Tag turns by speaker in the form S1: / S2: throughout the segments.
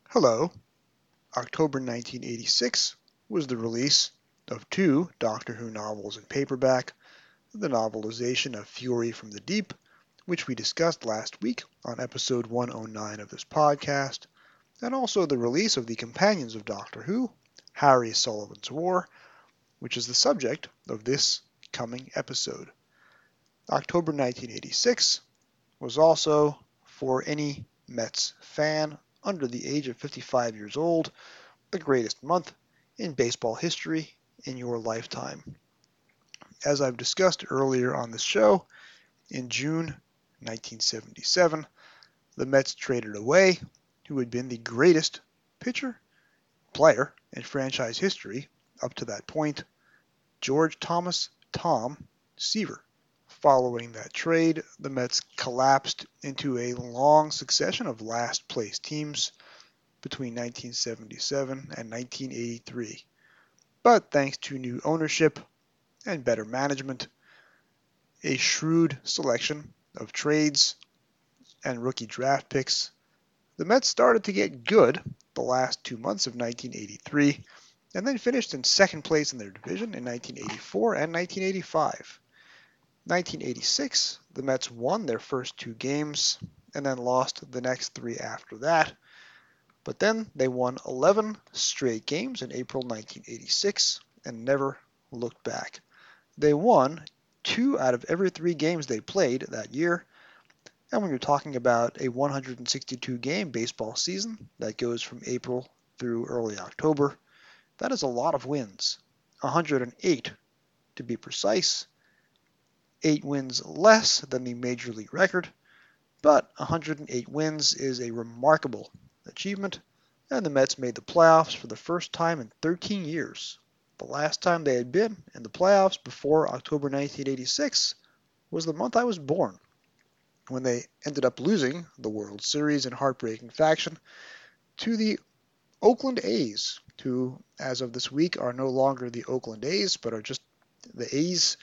S1: Hello. October 1986 was the release of two Doctor Who novels in paperback, the novelization of Fury from the Deep, which we discussed last week on episode 109 of this podcast, and also the release of the Companions of Doctor Who, Harry Sullivan's War, which is the subject of this coming episode. October 1986 was also, for any Mets fan under the age of 55 years old, the greatest month in baseball history in your lifetime. As I've discussed earlier on this show, in June 1977, the Mets traded away who had been the greatest pitcher, player in franchise history up to that point, George Thomas "Tom" Seaver. Following that trade, the Mets collapsed into a long succession of last place teams between 1977 and 1983. But thanks to new ownership and better management, a shrewd selection of trades and rookie draft picks, the Mets started to get good the last 2 months of 1983 and then finished in second place in their division in 1984 and 1985. 1986, the Mets won their first two games and then lost the next three after that. But then they won 11 straight games in April 1986 and never looked back. They won 2 out of every 3 games they played that year. And when you're talking about a 162-game baseball season that goes from April through early October, that is a lot of wins. 108 to be precise. 8 wins less than the major league record, but 108 wins is a remarkable achievement, and the Mets made the playoffs for the first time in 13 years. The last time they had been in the playoffs before October 1986 was the month I was born, when they ended up losing the World Series in heartbreaking fashion to the Oakland A's, who, as of this week, are no longer the Oakland A's, but are just the A's.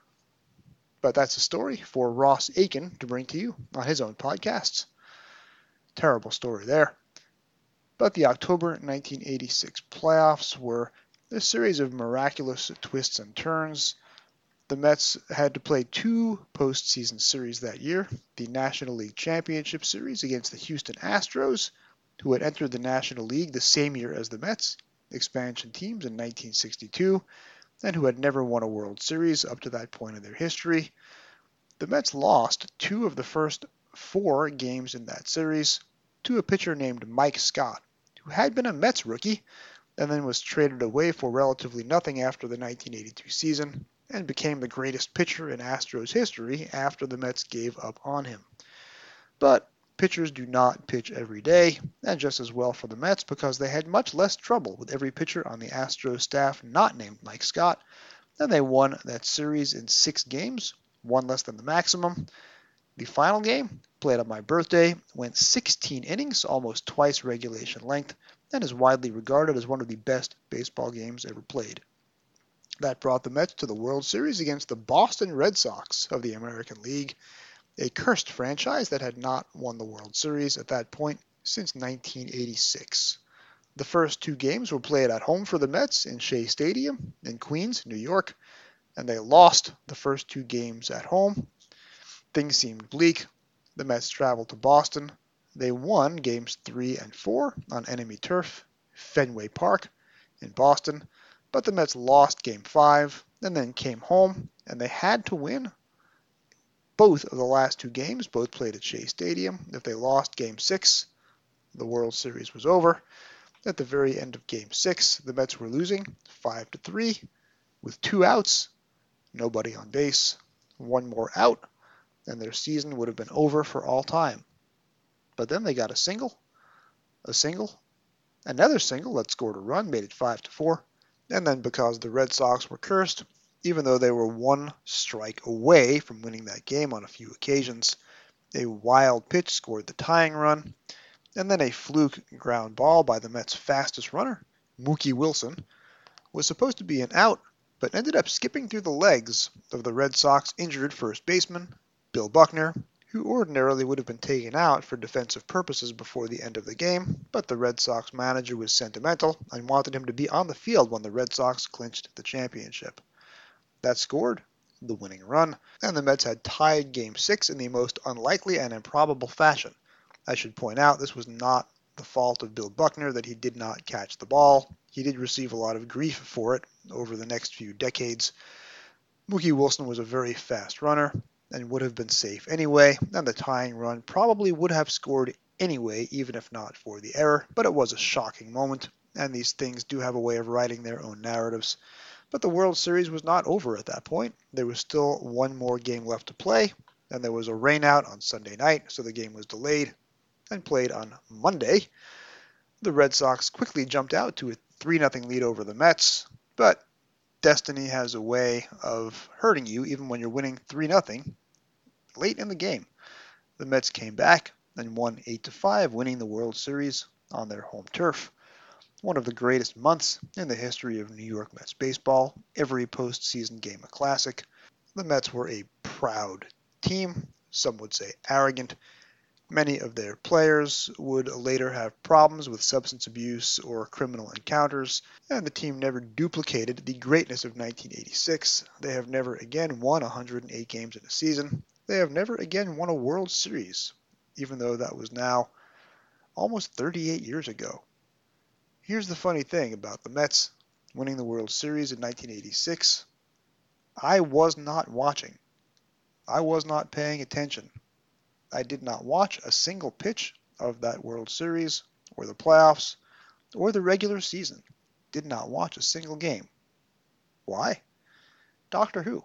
S1: But that's a story for Ross Aiken to bring to you on his own podcasts. Terrible story there. But the October 1986 playoffs were a series of miraculous twists and turns. The Mets had to play 2 postseason series that year, the National League Championship Series against the Houston Astros, who had entered the National League the same year as the Mets, expansion teams in 1962, and who had never won a World Series up to that point in their history. The Mets lost 2 of the first 4 games in that series to a pitcher named Mike Scott, who had been a Mets rookie and then was traded away for relatively nothing after the 1982 season and became the greatest pitcher in Astros history after the Mets gave up on him. But pitchers do not pitch every day, and just as well for the Mets because they had much less trouble with every pitcher on the Astros staff not named Mike Scott, and they won that series in 6 games, 1 less than the maximum. The final game, played on my birthday, went 16 innings, almost twice regulation length, and is widely regarded as one of the best baseball games ever played. That brought the Mets to the World Series against the Boston Red Sox of the American League, a cursed franchise that had not won the World Series at that point since 1986. The first 2 games were played at home for the Mets in Shea Stadium in Queens, New York, and they lost the first 2 games at home. Things seemed bleak. The Mets traveled to Boston. They won games 3 and 4 on enemy turf, Fenway Park in Boston, but the Mets lost game 5 and then came home, and they had to win both of the last 2 games, both played at Shea Stadium. If they lost game 6, the World Series was over. At the very end of game 6, the Mets were losing 5-3 with 2 outs, nobody on base, 1 more out, and their season would have been over for all time. But then they got a single, another single that scored a run, made it 5-4, and then because the Red Sox were cursed, even though they were 1 strike away from winning that game on a few occasions, a wild pitch scored the tying run, and then a fluke ground ball by the Mets' fastest runner, Mookie Wilson, was supposed to be an out, but ended up skipping through the legs of the Red Sox injured first baseman, Bill Buckner, who ordinarily would have been taken out for defensive purposes before the end of the game, but the Red Sox manager was sentimental and wanted him to be on the field when the Red Sox clinched the championship. That scored the winning run, and the Mets had tied Game 6 in the most unlikely and improbable fashion. I should point out this was not the fault of Bill Buckner that he did not catch the ball. He did receive a lot of grief for it over the next few decades. Mookie Wilson was a very fast runner and would have been safe anyway, and the tying run probably would have scored anyway, even if not for the error, but it was a shocking moment, and these things do have a way of writing their own narratives. But the World Series was not over at that point. There was still one more game left to play, and there was a rainout on Sunday night, so the game was delayed and played on Monday. The Red Sox quickly jumped out to a 3-0 lead over the Mets, but destiny has a way of hurting you even when you're winning 3-0 late in the game. The Mets came back and won 8-5, winning the World Series on their home turf. One of the greatest months in the history of New York Mets baseball, every postseason game a classic. The Mets were a proud team, some would say arrogant. Many of their players would later have problems with substance abuse or criminal encounters, and the team never duplicated the greatness of 1986. They have never again won 108 games in a season. They have never again won a World Series, even though that was now almost 38 years ago. Here's the funny thing about the Mets winning the World Series in 1986. I was not watching. I was not paying attention. I did not watch a single pitch of that World Series, or the playoffs, or the regular season. Did not watch a single game. Why? Doctor Who.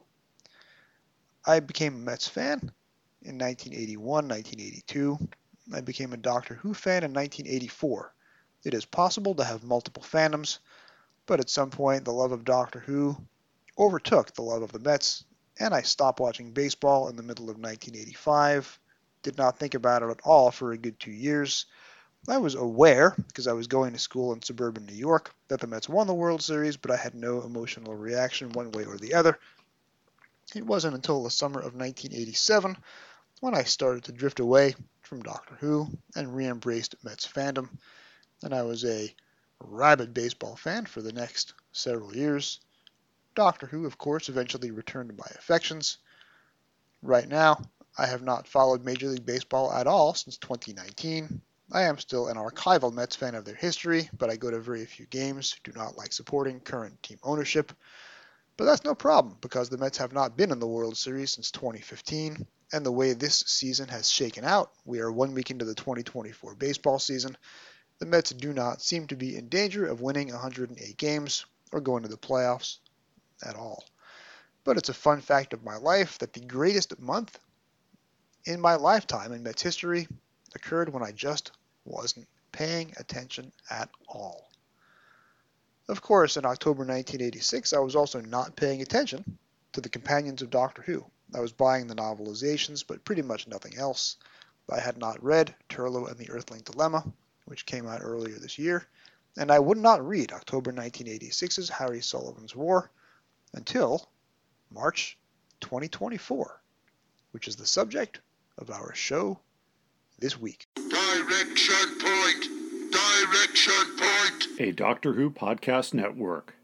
S1: I became a Mets fan in 1981, 1982. I became a Doctor Who fan in 1984. It is possible to have multiple fandoms, but at some point the love of Doctor Who overtook the love of the Mets, and I stopped watching baseball in the middle of 1985. Did not think about it at all for a good 2 years. I was aware, because I was going to school in suburban New York, that the Mets won the World Series, but I had no emotional reaction one way or the other. It wasn't until the summer of 1987 when I started to drift away from Doctor Who and re-embraced Mets fandom, and I was a rabid baseball fan for the next several years. Doctor Who, of course, eventually returned to my affections. Right now, I have not followed Major League Baseball at all since 2019. I am still an archival Mets fan of their history, but I go to very few games, do not like supporting current team ownership. But that's no problem, because the Mets have not been in the World Series since 2015, and the way this season has shaken out, we are 1 week into the 2024 baseball season, the Mets do not seem to be in danger of winning 108 games or going to the playoffs at all. But it's a fun fact of my life that the greatest month in my lifetime in Mets history occurred when I just wasn't paying attention at all. Of course, in October 1986, I was also not paying attention to the companions of Doctor Who. I was buying the novelizations, but pretty much nothing else. I had not read Turlough and the Earthling Dilemma, which came out earlier this year, and I would not read October 1986's Harry Sullivan's War until March 2024, which is the subject of our show this week.
S2: Direction point! Direction point!
S3: A Doctor Who podcast network.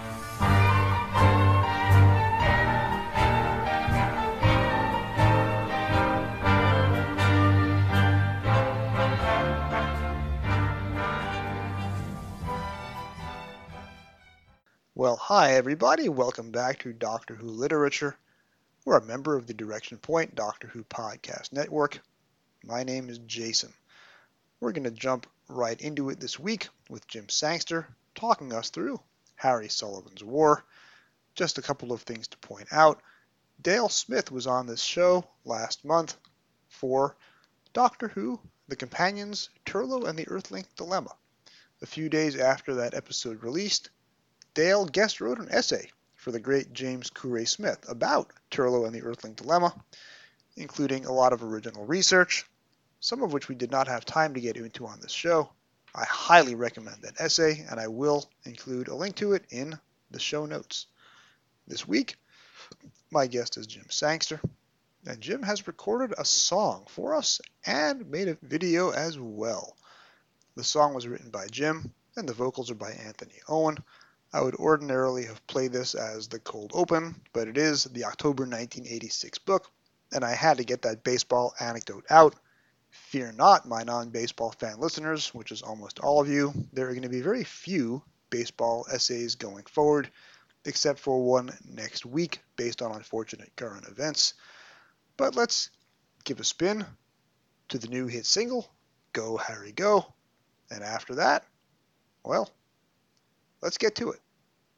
S1: Well, hi everybody, welcome back to Doctor Who Literature. We're a member of the Direction Point Doctor Who podcast network. My name is Jason. We're going to jump right into it this week with Jim Sangster talking us through Harry Sullivan's War. Just a couple of things to point out. Dale Smith was on this show last month for Doctor Who, The Companions, Turlough and the Earthling Dilemma. A few days after that episode released, Dale guest wrote an essay for the great James Courray Smith about Turlough and the Earthling Dilemma, including a lot of original research, some of which we did not have time to get into on this show. I highly recommend that essay, and I will include a link to it in the show notes. This week, my guest is Jim Sangster. And Jim has recorded a song for us and made a video as well. The song was written by Jim, and the vocals are by Anthony Owen. I would ordinarily have played this as the cold open, but it is the October 1986 book, and I had to get that baseball anecdote out. Fear not, my non-baseball fan listeners, which is almost all of you. There are going to be very few baseball essays going forward, except for one next week based on unfortunate current events. But let's give a spin to the new hit single, Go Harry Go. And after that, well, let's get to it.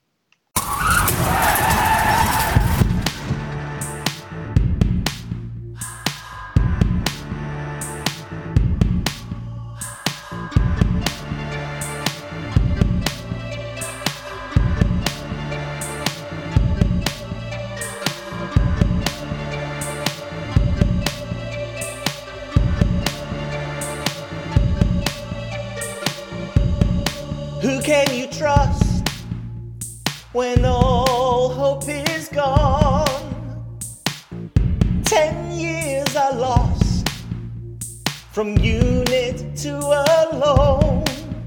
S4: Who can you trust when all hope is gone? 10 years are lost from unit to alone.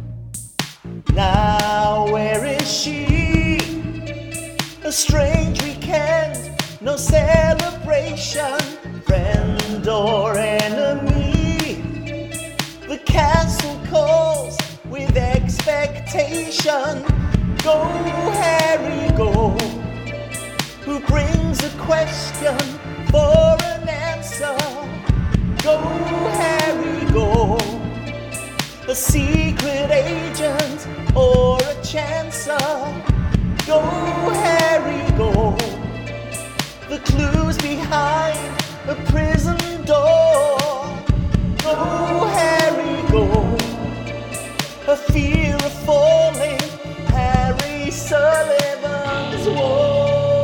S4: Now where is she? A strange weekend, no celebration, friend or enemy. The castle calls with expectation. Go, Harry, go. Who brings a question for an answer? Go, Harry, go. A secret agent or a chancer? Go, Harry, go. The clues behind a prison door. Go, Harry, go. A fear of falling, Harry Sullivan's War.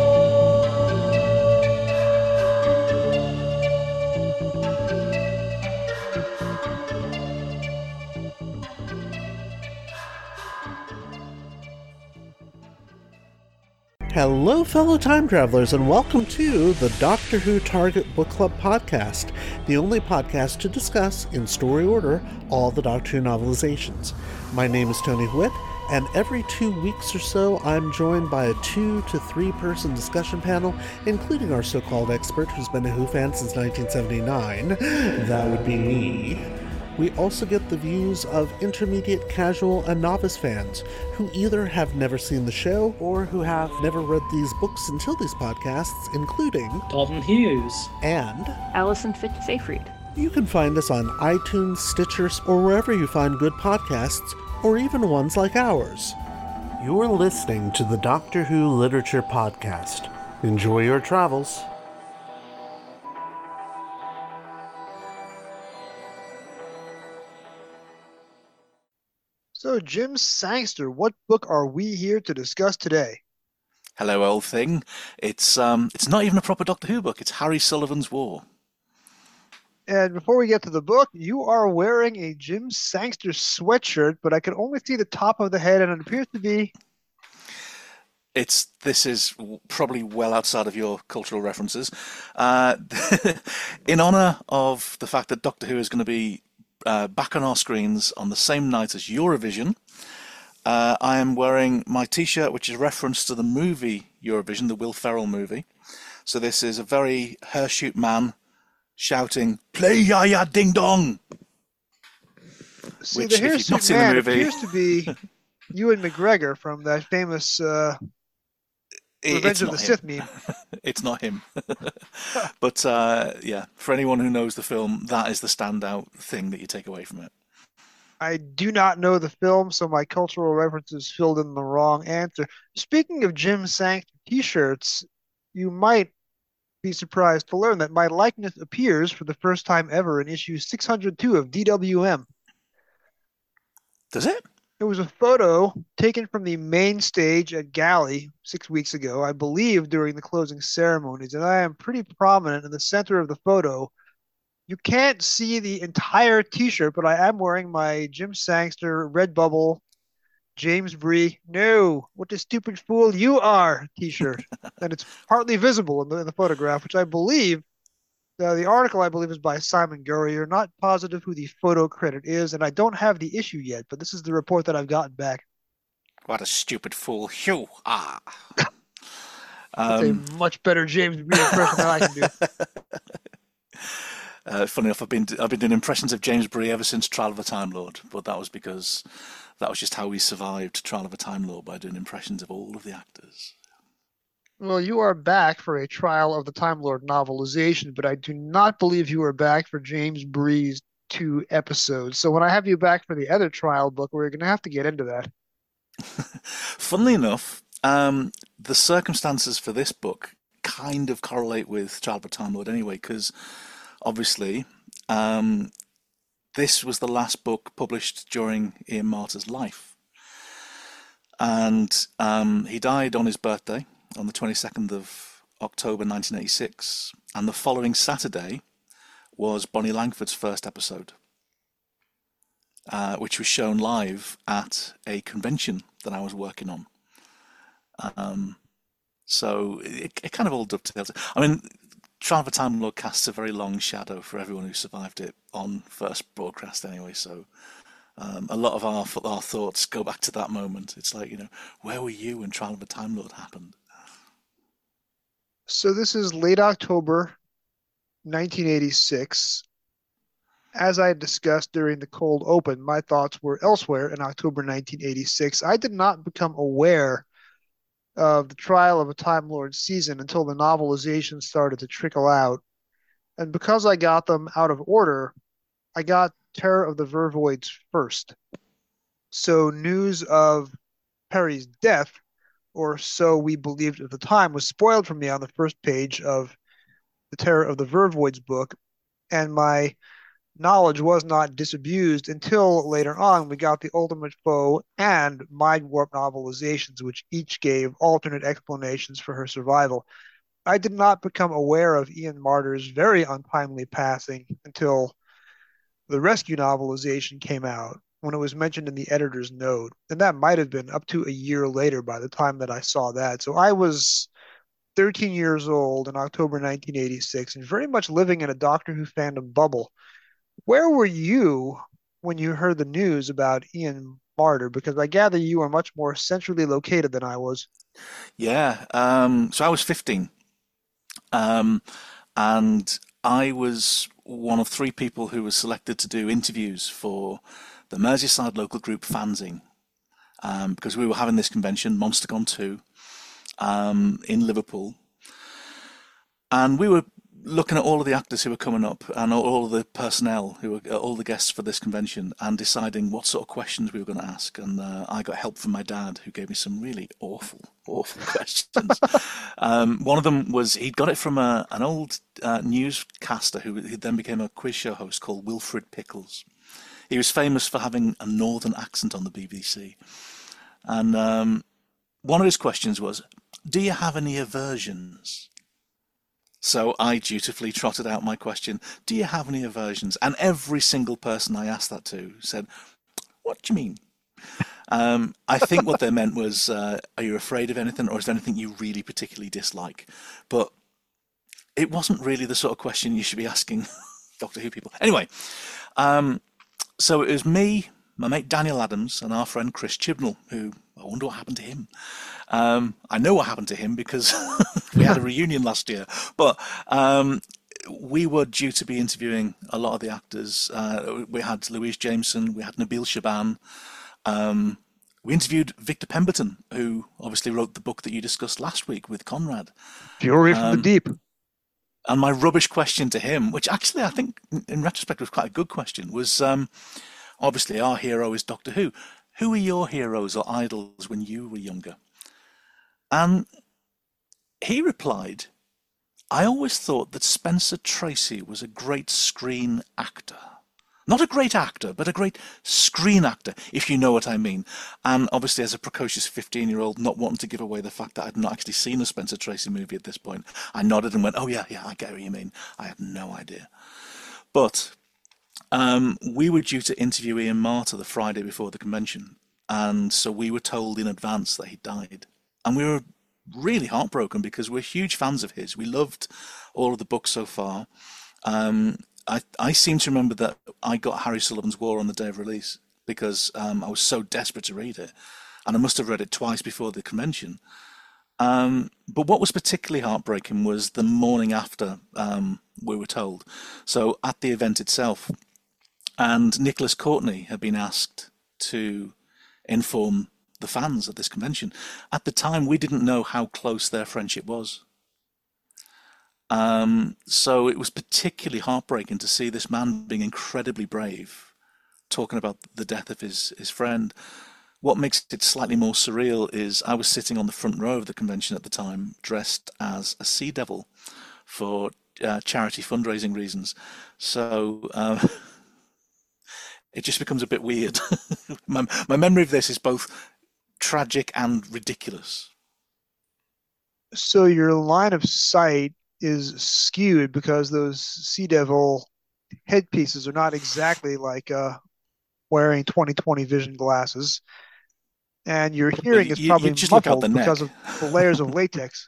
S5: Hello, fellow time travelers, and welcome to the Doctor Who Target Book Club podcast, the only podcast to discuss, in story order, all the Doctor Who novelizations. My name is Tony Whitt, and every 2 weeks or so, I'm joined by a 2 to 3 person discussion panel, including our so-called expert who's been a Who fan since 1979. That would be me. We also get the views of intermediate, casual, and novice fans who either have never seen the show or who have never read these books until these podcasts, including
S6: Dalton Hughes
S5: and
S7: Alison Fitz-Seyfried.
S5: You can find us on iTunes, Stitcher, or wherever you find good podcasts, or even ones like ours. You're listening to the Doctor Who Literature Podcast. Enjoy your travels.
S1: So, Jim Sangster, what book are we here to discuss today?
S8: Hello, old thing. It's not even a proper Doctor Who book. It's Harry Sullivan's War.
S1: And before we get to the book, you are wearing a Jim Sangster sweatshirt, but I can only see the top of the head, and it appears to be...
S8: This is probably well outside of your cultural references. In honour of the fact that Doctor Who is going to be back on our screens on the same night as Eurovision, I am wearing my t-shirt, which is reference to the movie Eurovision, the Will Ferrell movie. So this is a very hirsute man shouting, "Play Ya Ya Ding Dong!"
S1: See,
S8: Which,
S1: the
S8: if you've not
S1: hirsute
S8: seen the
S1: man
S8: movie,
S1: appears to be Ewan McGregor from that famous Revenge
S8: it's
S1: of the
S8: not
S1: Sith
S8: him.
S1: meme.
S8: It's not him. But yeah, for anyone who knows the film, that is the standout thing that you take away from it.
S1: I do not know the film, so my cultural references filled in the wrong answer. Speaking of Jim Sangster t-shirts, you might be surprised to learn that my likeness appears for the first time ever in issue 602 of DWM.
S8: Does it?
S1: It was a photo taken from the main stage at Galley 6 weeks ago, I believe during the closing ceremonies, and I am pretty prominent in the center of the photo. You can't see the entire t-shirt, but I am wearing my Jim Sangster Redbubble James Bree, no, what a stupid fool you are t-shirt. And it's partly visible in the photograph, which I believe The article, I believe, is by Simon Gurrier. Not positive who the photo credit is, and I don't have the issue yet, but this is the report that I've gotten back.
S8: What a stupid fool. Hugh. Ah.
S1: That's a much better James Bree impression than I can do.
S8: Funny enough, I've been doing impressions of James Bree ever since Trial of a Time Lord, but that was because that was just how we survived Trial of a Time Lord, by doing impressions of all of the actors.
S1: Well, you are back for a Trial of the Time Lord novelization, but I do not believe you are back for James Bree's 2 episodes. So when I have you back for the other trial book, we're going to have to get into that.
S8: Funnily enough, the circumstances for this book kind of correlate with Trial of a Time Lord anyway, because obviously this was the last book published during Ian Marter's life. And he died on his birthday, on the 22nd of October 1986, and the following Saturday was Bonnie Langford's first episode, which was shown live at a convention that I was working on. So it kind of all dovetails. I mean, Trial of a Time Lord casts a very long shadow for everyone who survived it on first broadcast anyway, so a lot of our thoughts go back to that moment. It's like, where were you when Trial of a Time Lord happened?
S1: So this is late October 1986. As I discussed during the cold open, my thoughts were elsewhere in October 1986. I did not become aware of the Trial of a Time Lord season until the novelization started to trickle out. And because I got them out of order, I got Terror of the Vervoids first. So news of Perry's death, or so we believed at the time, was spoiled for me on the first page of the Terror of the Vervoids book, and my knowledge was not disabused until later on we got the Ultimate Foe and Mind Warp novelizations, which each gave alternate explanations for her survival. I did not become aware of Ian Marter's very untimely passing until the Rescue novelization came out, when it was mentioned in the editor's note, and that might have been up to a year later by the time that I saw that. So I was 13 years old in October 1986 and very much living in a Doctor Who fandom bubble. Where were you when you heard the news about Ian Marter? Because I gather you are much more centrally located than I was.
S8: Yeah, so I was 15, and I was one of 3 people who was selected to do interviews for the Merseyside local group Fanzine, because we were having this convention, MonsterCon 2, in Liverpool, and we were looking at all of the actors who were coming up and all of the personnel who were all the guests for this convention, and deciding what sort of questions we were going to ask. And I got help from my dad, who gave me some really awful questions. One of them was, he'd got it from an old newscaster who then became a quiz show host called Wilfred Pickles. He was famous for having a northern accent on the BBC. And one of his questions was, do you have any aversions? So I dutifully trotted out my question, do you have any aversions? And every single person I asked that to said, what do you mean? I think what they meant was, are you afraid of anything, or is there anything you really particularly dislike? But it wasn't really the sort of question you should be asking Doctor Who people. Anyway, so it was me, my mate Daniel Adams, and our friend Chris Chibnall, who, I wonder what happened to him. I know what happened to him because we had a reunion last year, but we were due to be interviewing a lot of the actors. We had Louise Jameson, we had Nabil Shaban. We interviewed Victor Pemberton, who obviously wrote the book that you discussed last week with Conrad.
S1: Fury from the Deep.
S8: And my rubbish question to him, which actually I think in retrospect was quite a good question, was obviously our hero is Doctor Who. Who were your heroes or idols when you were younger? And he replied, I always thought that Spencer Tracy was a great screen actor. Not a great actor, but a great screen actor, if you know what I mean. And obviously, as a precocious 15-year-old, not wanting to give away the fact that I'd not actually seen a Spencer Tracy movie at this point, I nodded and went, oh, yeah, I get what you mean. I had no idea. But we were due to interview Ian Marter the Friday before the convention. And so we were told in advance that he died. And we were really heartbroken because we're huge fans of his. We loved all of the books so far. I seem to remember that I got Harry Sullivan's War on the day of release because I was so desperate to read it, and I must have read it twice before the convention. But what was particularly heartbreaking was the morning after, we were told. So at the event itself, and Nicholas Courtney had been asked to inform the fans at this convention. At the time, we didn't know how close their friendship was. So it was particularly heartbreaking to see this man being incredibly brave, talking about the death of his friend. What makes it slightly more surreal is I was sitting on the front row of the convention at the time, dressed as a sea devil for charity fundraising reasons. So it just becomes a bit weird. My memory of this is both tragic and ridiculous.
S1: So your line of sight is skewed because those Sea Devil headpieces are not exactly like wearing 20/20 vision glasses, and your hearing is probably
S8: just look out
S1: muffled
S8: the
S1: because
S8: neck.
S1: of the layers of latex.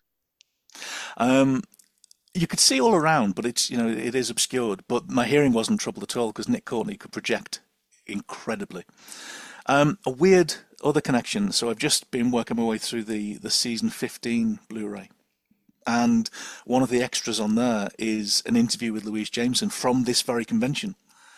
S8: You could see all around, but it is obscured. But my hearing wasn't troubled at all because Nick Courtney could project incredibly. A weird other connection. So I've just been working my way through the season 15 Blu-ray, and one of the extras on there is an interview with Louise Jameson from this very convention.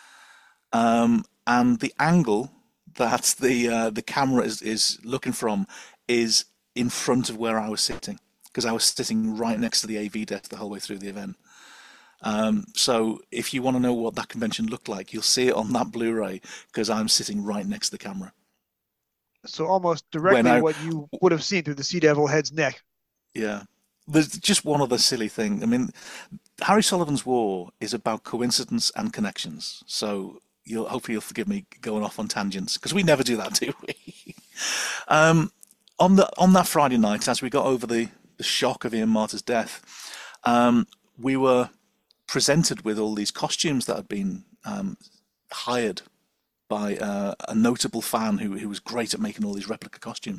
S8: And the angle that the camera is looking from is in front of where I was sitting, because I was sitting right next to the AV desk the whole way through the event. So if you want to know what that convention looked like, you'll see it on that Blu-ray because I'm sitting right next to the camera.
S1: So almost directly what you would have seen through the Sea Devil head's neck.
S8: Yeah. There's just one other silly thing. I mean, Harry Sullivan's War is about coincidence and connections. So hopefully you'll forgive me going off on tangents, because we never do that, do we? On that Friday night, as we got over the shock of Ian Marter's death, we were presented with all these costumes that had been hired by a notable fan who was great at making all these replica costumes.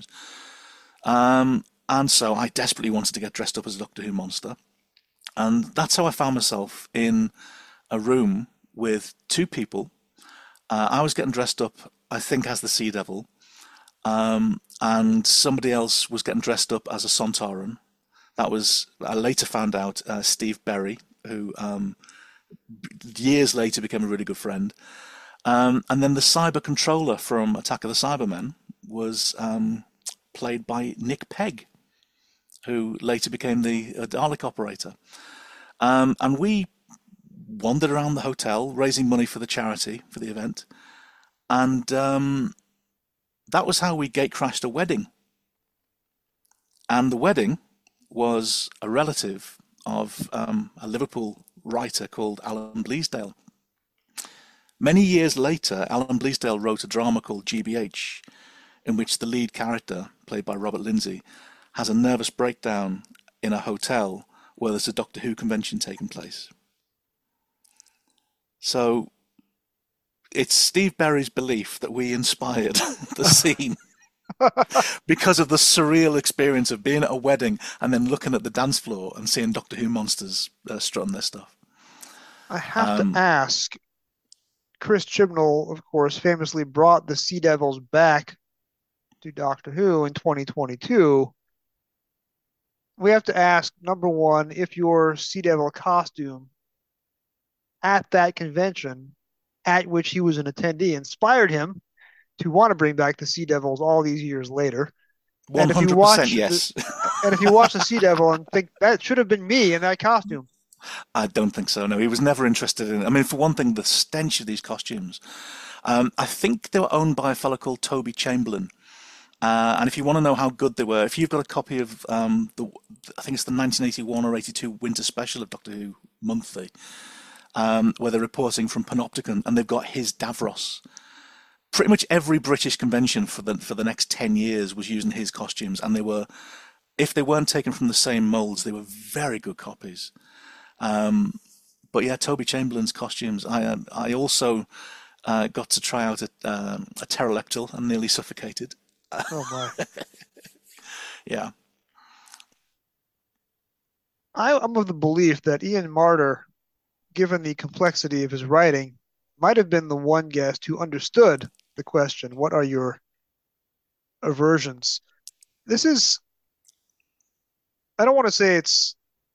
S8: And so I desperately wanted to get dressed up as a Doctor Who monster. And that's how I found myself in a room with two people. I was getting dressed up, I think, as the Sea Devil. And somebody else was getting dressed up as a Sontaran. That was, I later found out, Steve Berry, who years later became a really good friend. And then the Cyber Controller from Attack of the Cybermen was played by Nick Pegg, who later became the Dalek operator. And we wandered around the hotel, raising money for the charity for the event. And that was how we gatecrashed a wedding. And the wedding was a relative of a Liverpool writer called Alan Bleasdale. Many years later, Alan Bleasdale wrote a drama called GBH, in which the lead character, played by Robert Lindsay, has a nervous breakdown in a hotel where there's a Doctor Who convention taking place. So it's Steve Berry's belief that we inspired the scene because of the surreal experience of being at a wedding and then looking at the dance floor and seeing Doctor Who monsters strutting their stuff.
S1: I have to ask, Chris Chibnall, of course, famously brought the Sea Devils back to Doctor Who in 2022. We have to ask, number one, if your Sea Devil costume at that convention at which he was an attendee inspired him to want to bring back the Sea Devils all these years later.
S8: 100% yes.
S1: And if you watch the Sea Devil and think, that should have been me in that costume.
S8: I don't think so, no. He was never interested in it. I mean, for one thing, the stench of these costumes. I think they were owned by a fellow called Toby Chamberlain. And if you want to know how good they were, if you've got a copy of I think it's the 1981 or 82 winter special of Doctor Who Monthly, where they're reporting from Panopticon, and they've got his Davros. Pretty much every British convention for the next 10 years was using his costumes, and they were, if they weren't taken from the same molds, they were very good copies. But yeah, Toby Chamberlain's costumes. I also got to try out a pterodactyl and nearly suffocated.
S1: Oh my!
S8: Yeah.
S1: I'm of the belief that Ian Marter given the complexity of his writing, might have been the one guest who understood the question, what are your aversions? This is, I don't want to say it's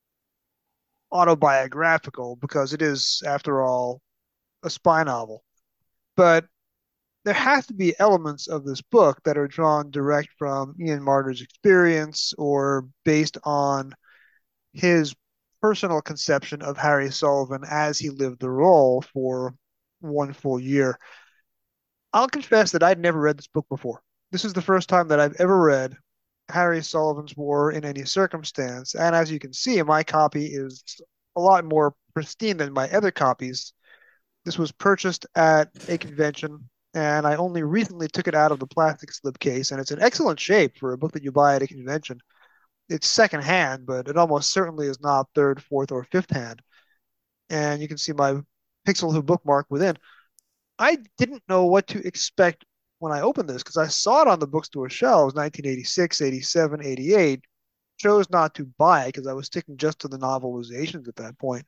S1: autobiographical because it is, after all, a spy novel. But there has to be elements of this book that are drawn direct from Ian Marter's experience or based on his personal conception of Harry Sullivan as he lived the role for one full year. I'll confess that I'd never read this book before. This is the first time that I've ever read Harry Sullivan's War in any circumstance, and as you can see, my copy is a lot more pristine than my other copies. This was purchased at a convention, and I only recently took it out of the plastic slipcase, and it's in excellent shape for a book that you buy at a convention. It's secondhand, but it almost certainly is not third, fourth, or fifth hand. And you can see my Pixel Who bookmark within. I didn't know what to expect when I opened this because I saw it on the bookstore shelves, 1986, 87, 88. Chose not to buy it because I was sticking just to the novelizations at that point.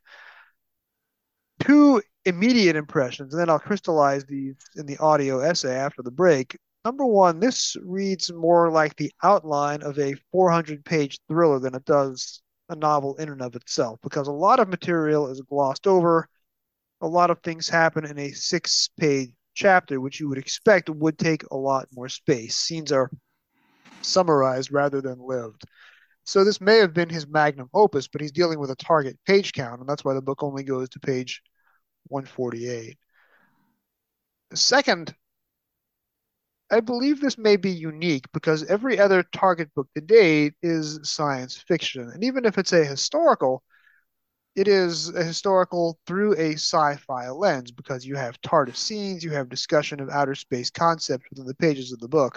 S1: Two immediate impressions, and then I'll crystallize these in the audio essay after the break. Number one, this reads more like the outline of a 400-page thriller than it does a novel in and of itself, because a lot of material is glossed over. A lot of things happen in a 6-page chapter, which you would expect would take a lot more space. Scenes are summarized rather than lived. So this may have been his magnum opus, but he's dealing with a target page count, and that's why the book only goes to page 148. Second, I believe this may be unique because every other Target book to date is science fiction. And even if it's a historical, it is a historical through a sci-fi lens because you have TARDIS scenes, you have discussion of outer space concepts within the pages of the book.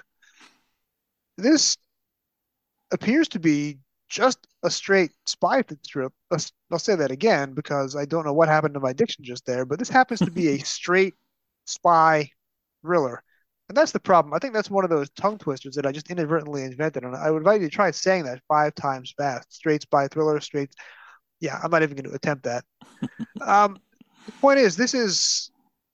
S1: This appears to be just a straight spy strip. I'll say that again because I don't know what happened to my diction just there, but this happens to be a straight spy thriller. And that's the problem. I think that's one of those tongue twisters that I just inadvertently invented. And I would invite you to try saying that 5 times fast. Straight spy thriller, straight. Yeah, I'm not even going to attempt that. The point is, this is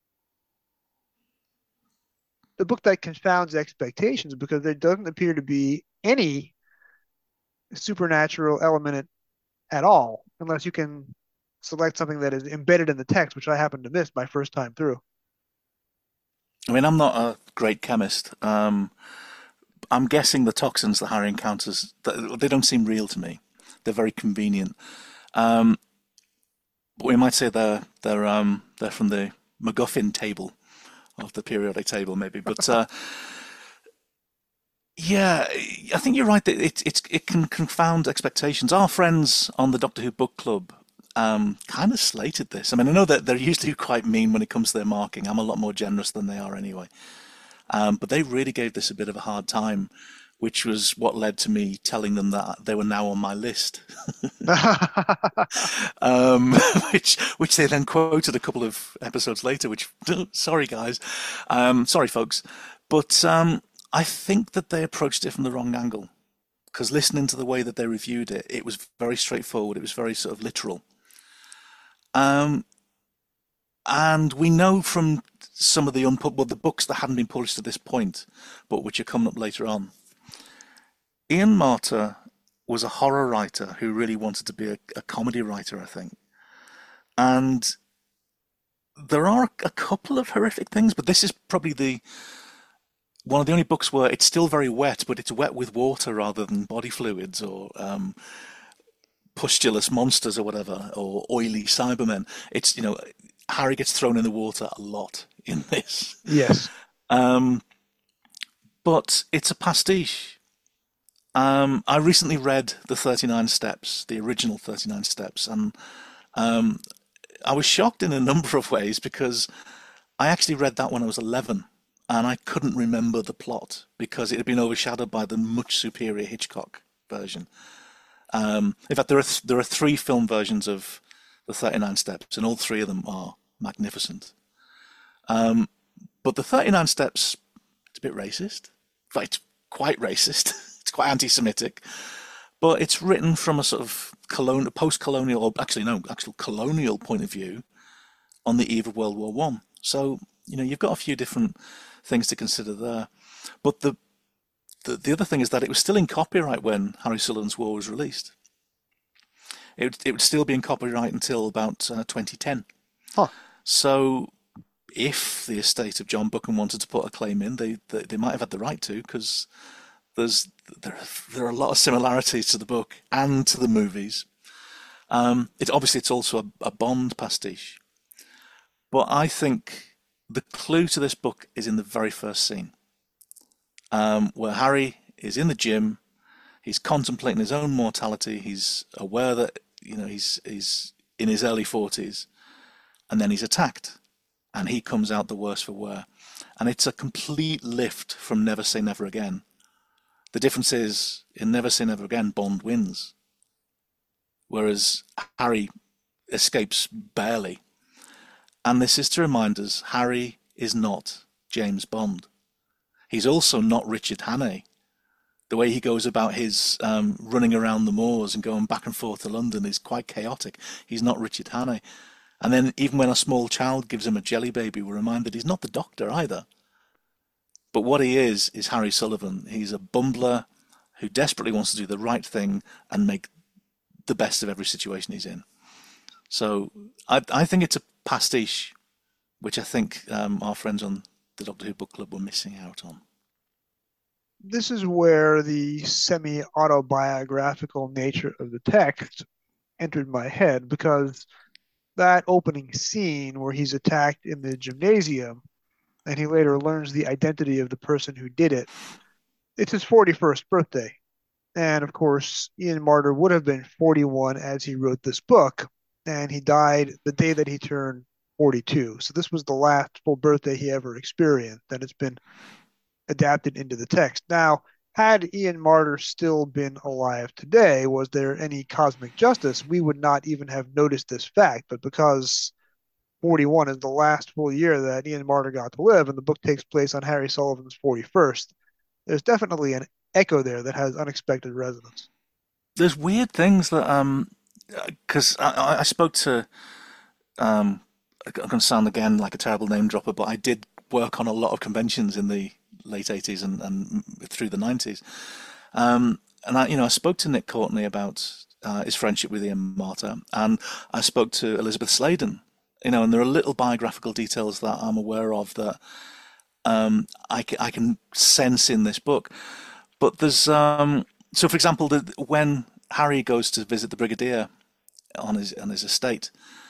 S1: the book that confounds expectations because there doesn't appear to be any supernatural element at all, unless you can select something that is embedded in the text, which I happened to miss my first time through.
S8: I mean, I'm not a great chemist. I'm guessing the toxins that Harry encounters, they don't seem real to me. They're very convenient. But we might say they're from the MacGuffin table of the periodic table, maybe. But yeah, I think you're right that it can confound expectations. Our friends on the Doctor Who Book Club kind of slated this. I mean, I know that they're usually quite mean when it comes to their marking. I'm a lot more generous than they are anyway. But they really gave this a bit of a hard time, which was what led to me telling them that they were now on my list. Which they then quoted a couple of episodes later, which, sorry guys, sorry folks. But I think that they approached it from the wrong angle. Because listening to the way that they reviewed it, it was very straightforward. It was very sort of literal. And we know from some of the the books that hadn't been published at this point, but which are coming up later on. Ian Marter was a horror writer who really wanted to be a comedy writer, I think. And there are a couple of horrific things, but this is probably one of the only books where it's still very wet, but it's wet with water rather than body fluids or pustulous monsters or whatever, or oily Cybermen. It's, Harry gets thrown in the water a lot in this.
S1: Yes.
S8: But it's a pastiche. I recently read the 39 Steps, the original 39 Steps, and I was shocked in a number of ways because I actually read that when I was 11 and I couldn't remember the plot because it had been overshadowed by the much superior Hitchcock version. In fact, there are 3 film versions of the 39 Steps, and all 3 of them are magnificent. But the 39 Steps, it's a bit racist. In fact, it's quite racist. It's quite anti-Semitic. But it's written from a sort of post-colonial, or actual colonial point of view. on the eve of World War One. So, you've got a few different things to consider there. But the other thing is that it was still in copyright when Harry Sullivan's War was released. It would still be in copyright until about 2010.
S1: Huh.
S8: So if the estate of John Buchan wanted to put a claim in, they might have had the right to, because there are a lot of similarities to the book and to the movies. It's also a Bond pastiche. But I think the clue to this book is in the very first scene, where Harry is in the gym. He's contemplating his own mortality. He's aware that he's in his early 40s, and then he's attacked, and he comes out the worse for wear. And it's a complete lift from Never Say Never Again. The difference is, in Never Say Never Again, Bond wins, whereas Harry escapes barely. And this is to remind us, Harry is not James Bond. He's also not Richard Hannay. The way he goes about his running around the moors and going back and forth to London is quite chaotic. He's not Richard Hannay. And then even when a small child gives him a jelly baby, we're reminded he's not the Doctor either. But what he is Harry Sullivan. He's a bumbler who desperately wants to do the right thing and make the best of every situation he's in. So I think it's a pastiche, which I think our friends on the Doctor Who Book Club were missing out on.
S1: This is where the semi-autobiographical nature of the text entered my head, because that opening scene where he's attacked in the gymnasium and he later learns the identity of the person who did it, it's his 41st birthday. And of course, Ian Marter would have been 41 as he wrote this book, and he died the day that he turned 42. So this was the last full birthday he ever experienced, and it's been adapted into the text. Now, had Ian Marter still been alive today, was there any cosmic justice, we would not even have noticed this fact. But because 41 is the last full year that Ian Marter got to live, and the book takes place on Harry Sullivan's 41st, there's definitely an echo there that has unexpected resonance.
S8: There's weird things that, because I spoke to, I'm going to sound again like a terrible name dropper, but I did work on a lot of conventions in the late 80s and through the 90s. And I spoke to Nick Courtney about his friendship with Ian Marter, and I spoke to Elizabeth Sladen, and there are little biographical details that I'm aware of that I can sense in this book. But there's, so for example, when Harry goes to visit the Brigadier on his estate,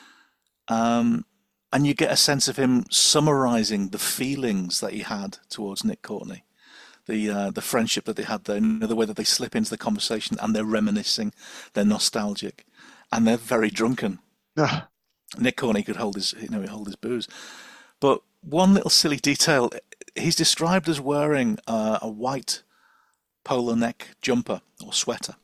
S8: and you get a sense of him summarising the feelings that he had towards Nick Courtney, the friendship that they had there, the way that they slip into the conversation and they're reminiscing, they're nostalgic, and they're very drunken. Nick Courtney could hold his booze. But one little silly detail, he's described as wearing a white polo neck jumper or sweater.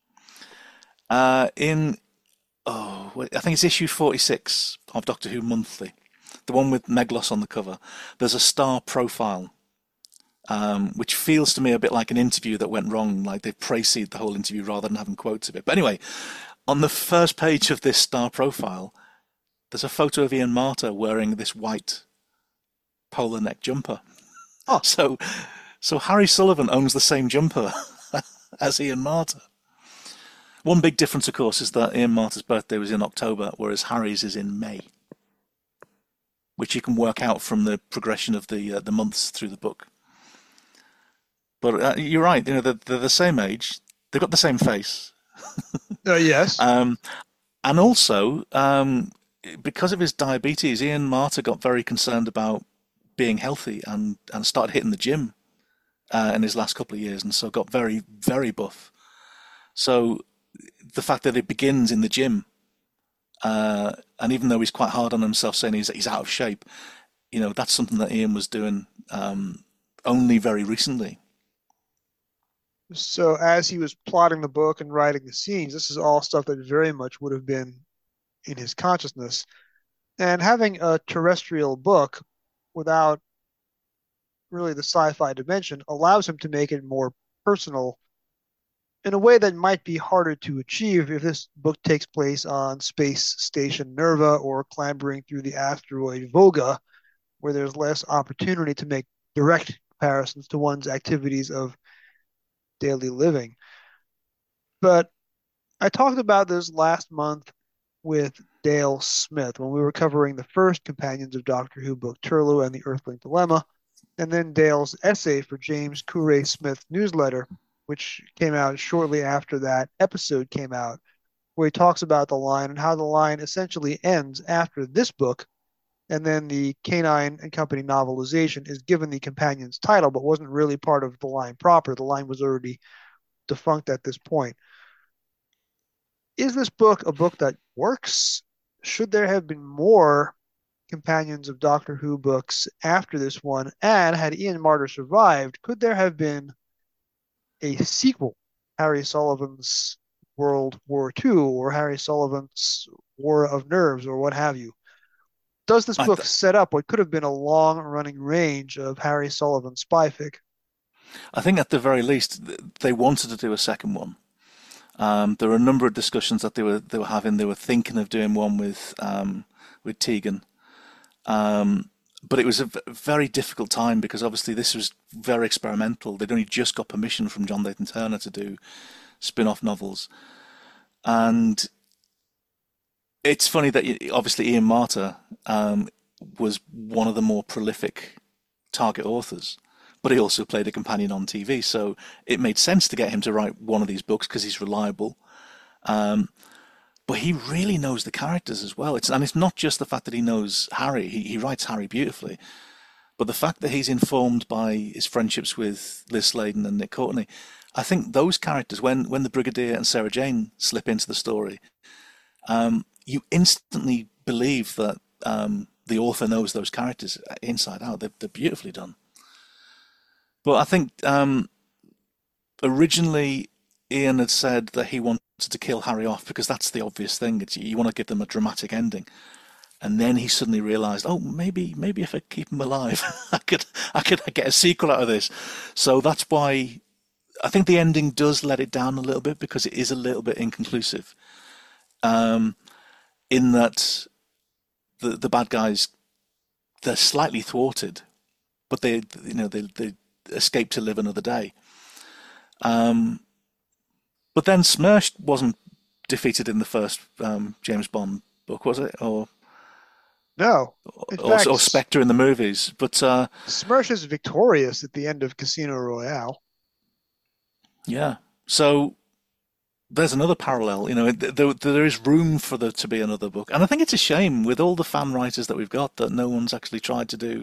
S8: I think it's issue 46 of Doctor Who Monthly, the one with Meglos on the cover. There's a star profile, which feels to me a bit like an interview that went wrong, like they préceded the whole interview rather than having quotes of it. But anyway, on the first page of this star profile, there's a photo of Ian Marter wearing this white polo neck jumper. Oh. So Harry Sullivan owns the same jumper as Ian Marter. One big difference, of course, is that Ian Marter's birthday was in October, whereas Harry's is in May, which you can work out from the progression of the months through the book. But you're right, they're the same age, they've got the same face.
S1: Yes.
S8: And also, because of his diabetes, Ian Marter got very concerned about being healthy and started hitting the gym in his last couple of years, and so got very, very buff. So the fact that it begins in the gym, and even though he's quite hard on himself saying he's out of shape, that's something that Ian was doing only very recently.
S1: So as he was plotting the book and writing the scenes, this is all stuff that very much would have been in his consciousness. And having a terrestrial book without really the sci-fi dimension allows him to make it more personal in a way that might be harder to achieve if this book takes place on Space Station Nerva or clambering through the asteroid Voga, where there's less opportunity to make direct comparisons to one's activities of daily living. But I talked about this last month with Dale Smith when we were covering the first Companions of Doctor Who book, Turlough and the Earthling Dilemma, and then Dale's essay for James Courray Smith's newsletter, which came out shortly after that episode came out, where he talks about the line and how the line essentially ends after this book, and then the K9 and Company novelization is given the companion's title, but wasn't really part of the line proper. The line was already defunct at this point. Is this book a book that works? Should there have been more Companions of Doctor Who books after this one? And had Ian Marter survived, could there have been a sequel, Harry Sullivan's World War II or Harry Sullivan's War of Nerves or what have you? Does this book set up what could have been a long-running range of Harry Sullivan spy fic?
S8: I think at the very least they wanted to do a second one. There were a number of discussions that they were having. They were thinking of doing one with Tegan, but it was a very difficult time because obviously this was very experimental. They'd only just got permission from John Layton Turner to do spin-off novels, and it's funny that obviously Ian Marter was one of the more prolific Target authors. But he also played a companion on TV, so it made sense to get him to write one of these books because he's reliable. But he really knows the characters as well. It's not just the fact that he knows Harry. He writes Harry beautifully, but the fact that he's informed by his friendships with Liz Sladen and Nick Courtney. I think those characters, when the Brigadier and Sarah Jane slip into the story, you instantly believe that the author knows those characters inside out. They're beautifully done. But I think originally Ian had said that he wanted to kill Harry off because that's the obvious thing. You want to give them a dramatic ending. And then he suddenly realised, oh, maybe if I keep him alive, I could get a sequel out of this. So that's why I think the ending does let it down a little bit because it is a little bit inconclusive. In that the bad guys, they're slightly thwarted, but they escape to live another day. But then Smersh wasn't defeated in the first James Bond book, was it? Or
S1: no.
S8: Or Spectre in the movies. But
S1: Smersh is victorious at the end of Casino Royale.
S8: Yeah. So there's another parallel. There is room for there to be another book. And I think it's a shame with all the fan writers that we've got that no one's actually tried to do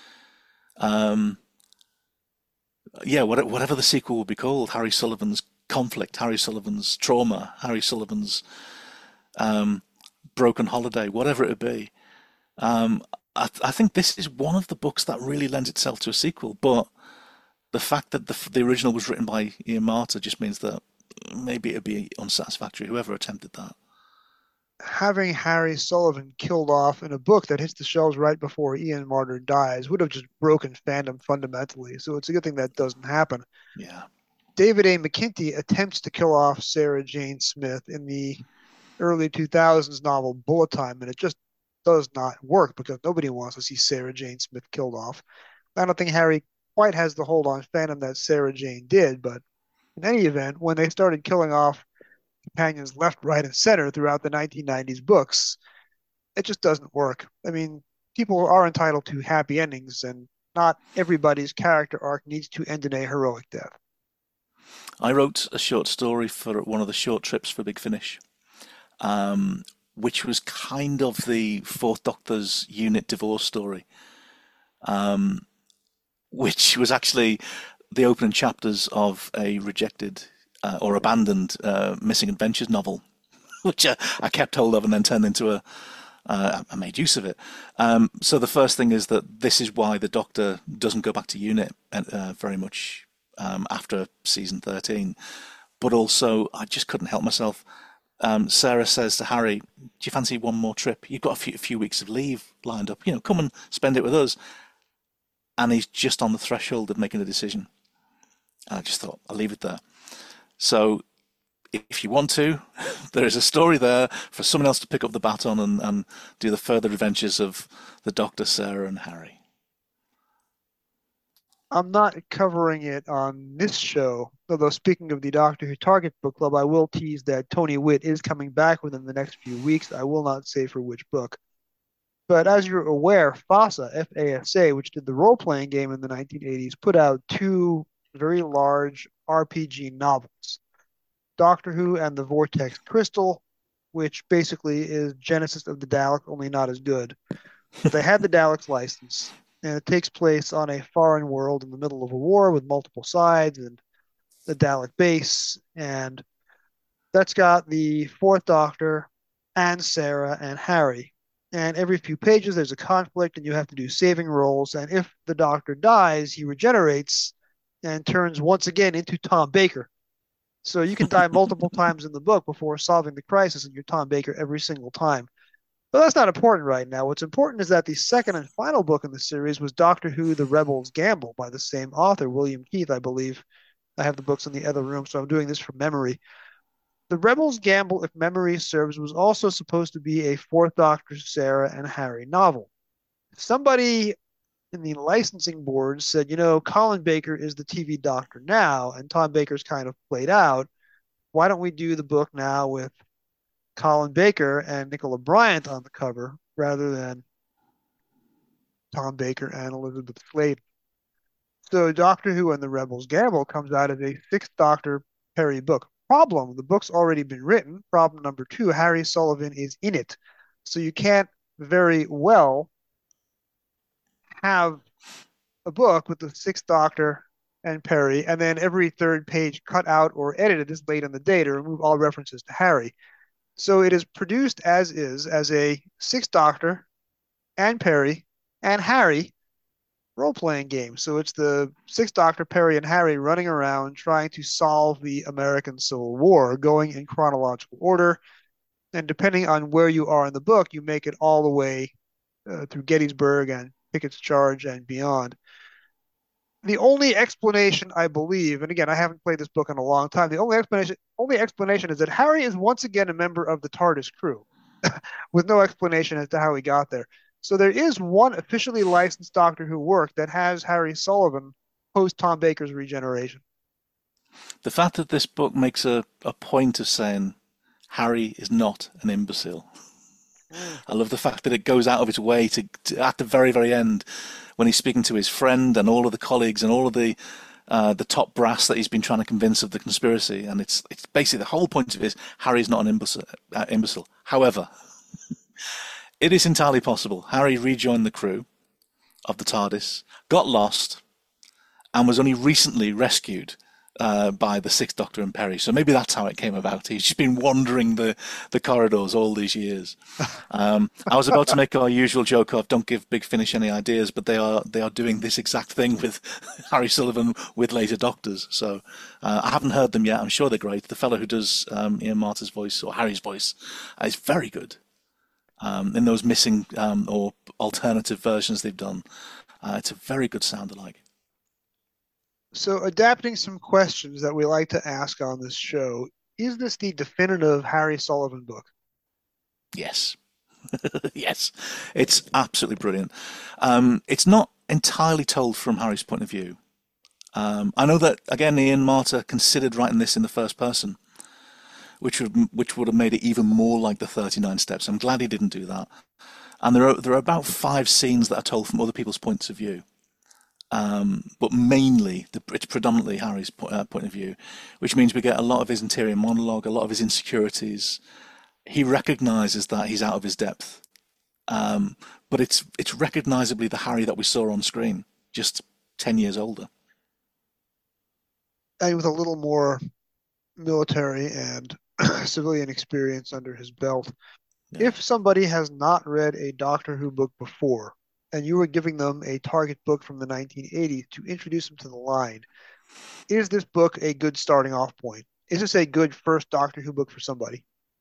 S8: whatever the sequel will be called, Harry Sullivan's Conflict, Harry Sullivan's Trauma, Harry Sullivan's Broken Holiday, whatever it would be. I think this is one of the books that really lends itself to a sequel, but the fact that the original was written by Ian Marter just means that maybe it would be unsatisfactory, whoever attempted that.
S1: Having Harry Sullivan killed off in a book that hits the shelves right before Ian Marter dies would have just broken fandom fundamentally. So it's a good thing that doesn't happen.
S8: Yeah.
S1: David A. McKinty attempts to kill off Sarah Jane Smith in the early 2000s novel Bullet Time, and it just does not work because nobody wants to see Sarah Jane Smith killed off. I don't think Harry quite has the hold on fandom that Sarah Jane did, but in any event, when they started killing off companions left, right, and center throughout the 1990s books, it just doesn't work. I mean, people are entitled to happy endings, and not everybody's character arc needs to end in a heroic death.
S8: I wrote a short story for one of the short trips for Big Finish, which was kind of the Fourth Doctor's unit divorce story, which was actually the opening chapters of a rejected or abandoned Missing Adventures novel, which I kept hold of and then turned into I made use of it. So the first thing is that this is why the Doctor doesn't go back to unit very much after season 13. But also, I just couldn't help myself. Sarah says to Harry, do you fancy one more trip? You've got a few weeks of leave lined up. Come and spend it with us. And he's just on the threshold of making a decision. And I just thought, I'll leave it there. So if you want to, there is a story there for someone else to pick up the baton and do the further adventures of the Doctor, Sarah, and Harry.
S1: I'm not covering it on this show, although speaking of the Doctor Who Target Book Club, I will tease that Tony Witt is coming back within the next few weeks. I will not say for which book. But as you're aware, FASA, F-A-S-A, which did the role-playing game in the 1980s, put out two very large RPG novels, Doctor Who and the Vortex Crystal, which basically is Genesis of the Dalek, only not as good. But they had the Daleks license, and it takes place on a foreign world in the middle of a war with multiple sides and the Dalek base, and that's got the Fourth Doctor and Sarah and Harry. And every few pages there's a conflict and you have to do saving rolls, and if the Doctor dies, he regenerates and turns once again into Tom Baker. So you can die multiple times in the book before solving the crisis, and you're Tom Baker every single time. But that's not important right now. What's important is that the second and final book in the series was Doctor Who: The Rebels Gamble by the same author, William Keith, I believe. I have the books in the other room, so I'm doing this from memory. The Rebels Gamble, if memory serves, was also supposed to be a Fourth Doctor, Sarah, and Harry novel. Somebody in the licensing board said, Colin Baker is the TV Doctor now, and Tom Baker's kind of played out. Why don't we do the book now with Colin Baker and Nicola Bryant on the cover rather than Tom Baker and Elizabeth Sladen? So Doctor Who and the Rebels Gamble comes out as a Sixth Doctor Perry book. Problem, the book's already been written. Problem number 2, Harry Sullivan is in it. So you can't very well have a book with the Sixth Doctor and Perry, and then every third page cut out or edited this late in the day to remove all references to Harry. So it is produced as is, as a Sixth Doctor and Perry and Harry role-playing game. So it's the Sixth Doctor, Perry, and Harry running around trying to solve the American Civil War, going in chronological order. And depending on where you are in the book, you make it all the way through Gettysburg and Pickett's Charge and beyond. The only explanation, I believe, and again, I haven't played this book in a long time, the only explanation is that Harry is once again a member of the TARDIS crew, with no explanation as to how he got there. So there is one officially licensed Doctor Who work that has Harry Sullivan post Tom Baker's regeneration.
S8: The fact that this book makes a point of saying Harry is not an imbecile. I love the fact that it goes out of its way to at the very, very end, when he's speaking to his friend and all of the colleagues and all of the top brass that he's been trying to convince of the conspiracy, and it's basically the whole point of it is Harry's not an imbecile. However, it is entirely possible Harry rejoined the crew of the TARDIS, got lost, and was only recently rescued by the Sixth Doctor and Perry. So maybe that's how it came about. He's just been wandering the corridors all these years. I was about to make our usual joke of don't give Big Finish any ideas, but they are doing this exact thing with Harry Sullivan with later Doctors. So I haven't heard them yet. I'm sure they're great. The fellow who does Ian Marter's voice, or Harry's voice, is very good. In those missing or alternative versions they've done. It's a very good sound alike.
S1: So adapting some questions that we like to ask on this show, is this the definitive Harry Sullivan book?
S8: Yes. Yes. It's absolutely brilliant. It's not entirely told from Harry's point of view. I know that, again, Ian Marter considered writing this in the first person, which would have made it even more like the 39 Steps. I'm glad he didn't do that. And there are about 5 scenes that are told from other people's points of view. But mainly, it's predominantly Harry's point of view, which means we get a lot of his interior monologue, a lot of his insecurities. He recognises that he's out of his depth. But it's recognisably the Harry that we saw on screen, just 10 years older.
S1: And with a little more military and civilian experience under his belt. Yeah. If somebody has not read a Doctor Who book before, and you were giving them a target book from the 1980s to introduce them to the line, is this book a good starting off point? Is this a good first Doctor Who book for somebody?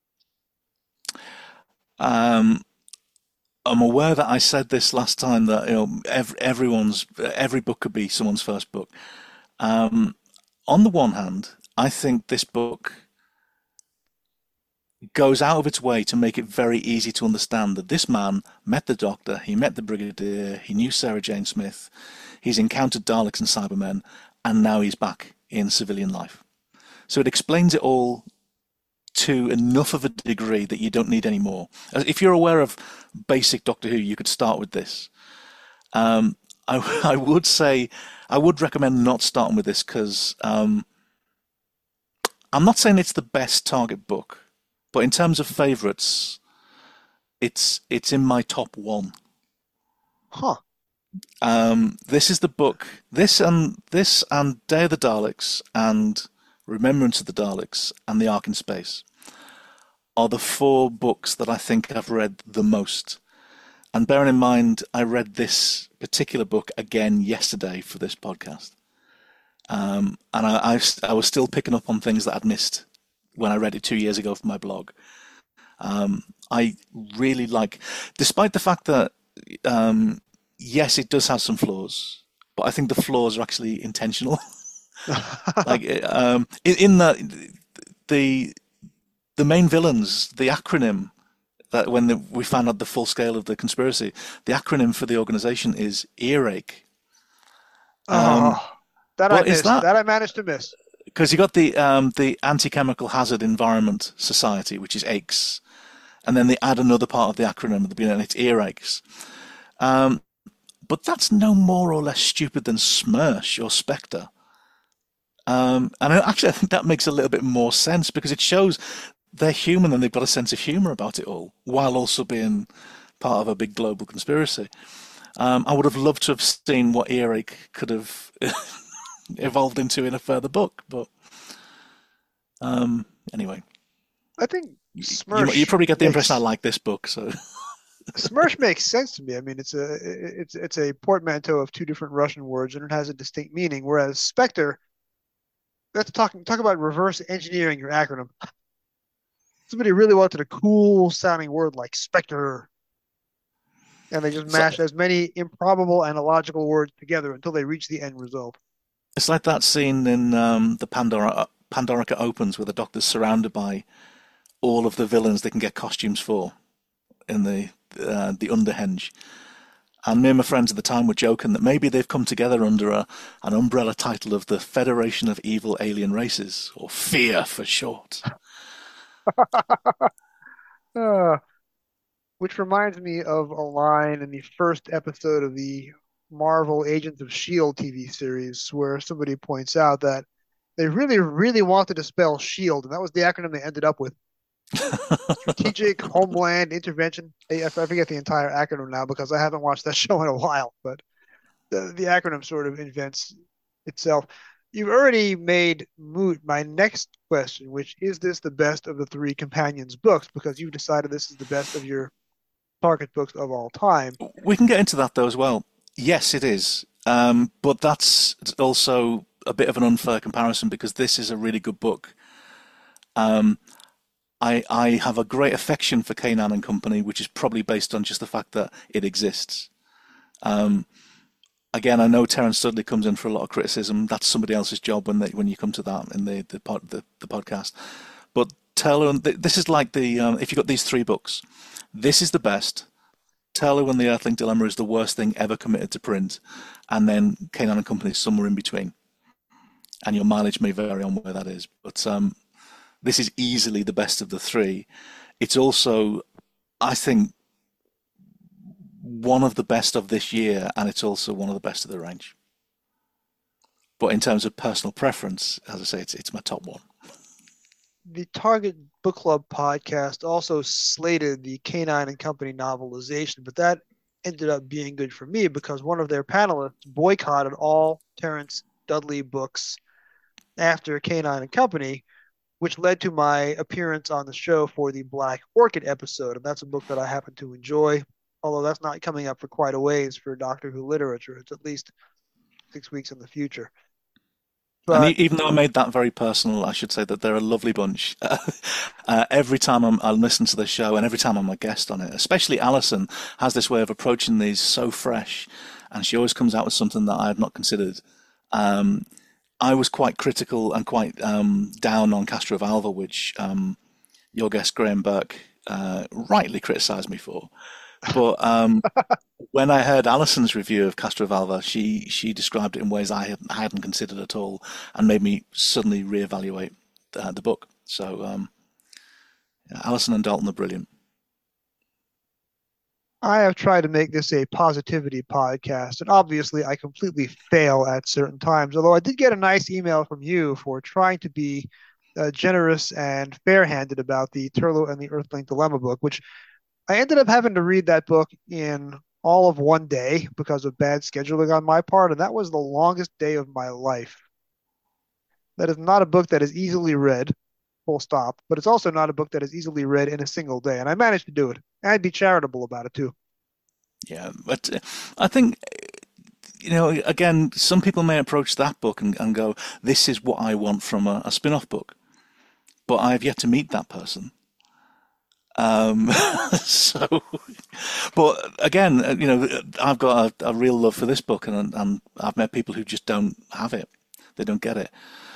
S8: I'm aware that I said this last time, that every book could be someone's first book. On the one hand, I think this book goes out of its way to make it very easy to understand that this man met the Doctor, he met the Brigadier, he knew Sarah Jane Smith, he's encountered Daleks and Cybermen, and now he's back in civilian life. So it explains it all to enough of a degree that you don't need any more. If you're aware of basic Doctor Who, you could start with this. I would say, I would recommend not starting with this because I'm not saying it's the best Target book, but in terms of favourites, it's in my top one.
S1: Huh.
S8: This is the book. This and Day of the Daleks and Remembrance of the Daleks and The Ark in Space are the 4 books that I think I've read the most. And bearing in mind, I read this particular book again yesterday for this podcast. And I was still picking up on things that I'd missed when I read it 2 years ago for my blog. I really like, despite the fact that, yes, it does have some flaws, but I think the flaws are actually intentional. Like in the main villains, the acronym that when we found out the full scale of the conspiracy, the acronym for the organization is Earache.
S1: That I managed to miss.
S8: Because you got the Anti-Chemical Hazard Environment Society, which is ACHES, and then they add another part of the acronym at the beginning, and it's Earaches. But that's no more or less stupid than SMERSH or Spectre. And actually, I think that makes a little bit more sense because it shows they're human and they've got a sense of humour about it all, while also being part of a big global conspiracy. I would have loved to have seen what Earache could have evolved into in a further book, but anyway.
S1: I think SMERSH.
S8: You probably get the impression I like this book, so.
S1: SMERSH makes sense to me. I mean, it's a portmanteau of 2 different Russian words, and it has a distinct meaning. Whereas Spectre, that's talk about reverse engineering your acronym. Somebody really wanted a cool sounding word like Spectre, and they just mashed as many improbable and illogical words together until they reach the end result.
S8: It's like that scene in the Pandorica Opens where the Doctor's surrounded by all of the villains they can get costumes for in the Underhenge. And me and my friends at the time were joking that maybe they've come together under an umbrella title of the Federation of Evil Alien Races, or FEAR for short.
S1: Which reminds me of a line in the first episode of the Marvel Agents of S.H.I.E.L.D. TV series where somebody points out that they really, really wanted to spell S.H.I.E.L.D., and that was the acronym they ended up with. Strategic Homeland Intervention. I forget the entire acronym now because I haven't watched that show in a while, but the acronym sort of invents itself. You've already made moot my next question, which is this the best of the 3 Companions books? Because you've decided this is the best of your Target books of all time.
S8: We can get into that though as well. Yes, it is. But that's also a bit of an unfair comparison because this is a really good book. I have a great affection for K9 and Company, which is probably based on just the fact that it exists. Again, I know Terence Studley comes in for a lot of criticism. That's somebody else's job when you come to that in the podcast. But Taylor, this is like if you got these 3 books, this is the best. Taylor and the Earthling Dilemma is the worst thing ever committed to print, and then K9 and Company is somewhere in between. And your mileage may vary on where that is, but this is easily the best of the 3. It's also, I think, one of the best of this year, and it's also one of the best of the range. But in terms of personal preference, as I say, it's my top one.
S1: The Target Book Club podcast also slated the K9 and Company novelization, but that ended up being good for me because one of their panelists boycotted all Terence Dudley books after K9 and Company, which led to my appearance on the show for the Black Orchid episode, and that's a book that I happen to enjoy, although that's not coming up for quite a ways for Doctor Who literature. It's at least 6 weeks in the future. But,
S8: and even though I made that very personal, I should say that they're a lovely bunch. Every time I listen to the show and every time I'm a guest on it, especially Alison has this way of approaching these so fresh, and she always comes out with something that I have not considered. I was quite critical and quite down on Castrovalva, which your guest Graham Burke rightly criticised me for. But when I heard Alison's review of Castrovalva, she described it in ways I hadn't considered at all, and made me suddenly reevaluate the book. So Alison and Dalton are brilliant.
S1: I have tried to make this a positivity podcast, and obviously I completely fail at certain times. Although I did get a nice email from you for trying to be generous and fair-handed about the Turlough and the Earthling Dilemma book, which I ended up having to read that book in all of one day because of bad scheduling on my part, and that was the longest day of my life. That is not a book that is easily read, full stop, but it's also not a book that is easily read in a single day, and I managed to do it. And I'd be charitable about it, too.
S8: Yeah, but I think, again, some people may approach that book and go, this is what I want from a spin-off book. But I've yet to meet that person. But again, I've got a real love for this book, and I've met people who just don't have it. They don't get it.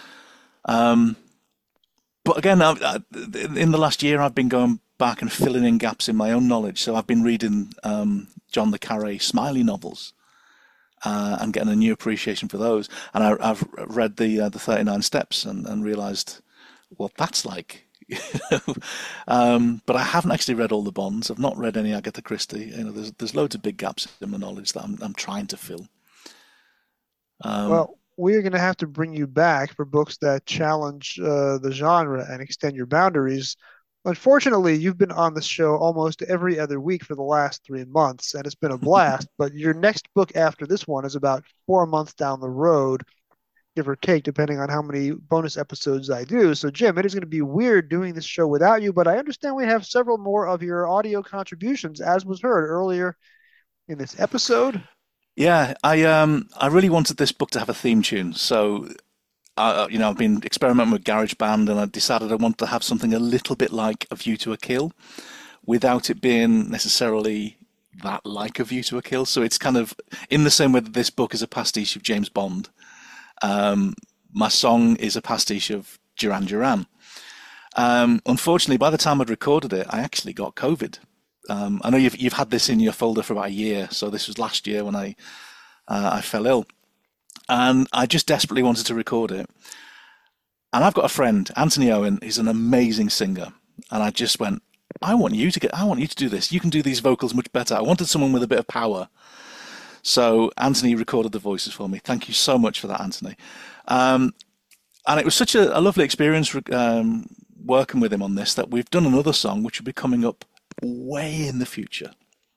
S8: But again, in the last year, I've been going back and filling in gaps in my own knowledge. So I've been reading John le Carré Smiley novels and getting a new appreciation for those. And I've read the 39 Steps and realised what that's like. But I haven't actually read all the Bonds. I've not read any Agatha Christie. There's loads of big gaps in my knowledge that I'm trying to fill.
S1: Well, we're going to have to bring you back for books that challenge the genre and extend your boundaries. Unfortunately, you've been on the show almost every other week for the last 3 months, and it's been a blast. But your next book after this one is about 4 months down the road, give or take, depending on how many bonus episodes I do. So, Jim, it is going to be weird doing this show without you, but I understand we have several more of your audio contributions, as was heard earlier in this episode.
S8: Yeah, I really wanted this book to have a theme tune, so I've been experimenting with GarageBand, and I decided I wanted to have something a little bit like A View to a Kill, without it being necessarily that like A View to a Kill. So it's kind of in the same way that this book is a pastiche of James Bond. My song is a pastiche of Duran Duran. Unfortunately, by the time I'd recorded it, I actually got COVID. I know you've had this in your folder for about a year, so this was last year when I fell ill, and I just desperately wanted to record it. And I've got a friend, Anthony Owen, who's an amazing singer, and I just went, I want you to do this. You can do these vocals much better. I wanted someone with a bit of power. So Anthony recorded the voices for me. Thank you so much for that, Anthony. And it was such a lovely experience working with him on this that we've done another song which will be coming up way in the future.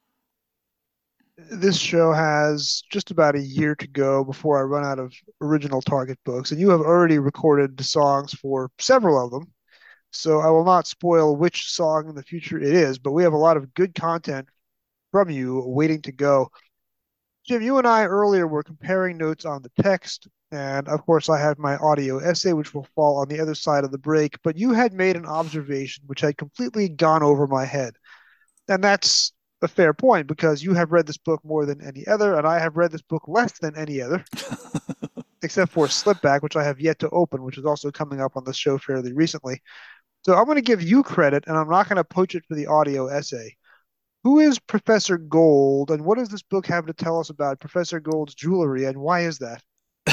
S1: This show has just about a year to go before I run out of original Target books, and you have already recorded the songs for several of them, so I will not spoil which song in the future it is, but we have a lot of good content from you waiting to go. Jim, you and I earlier were comparing notes on the text, and of course I have my audio essay, which will fall on the other side of the break, but you had made an observation which had completely gone over my head. And that's a fair point, because you have read this book more than any other, and I have read this book less than any other, except for Slipback, which I have yet to open, which is also coming up on the show fairly recently. So I'm going to give you credit, and I'm not going to poach it for the audio essay. Who is Professor Gold, and what does this book have to tell us about Professor Gold's jewelry, and why is that?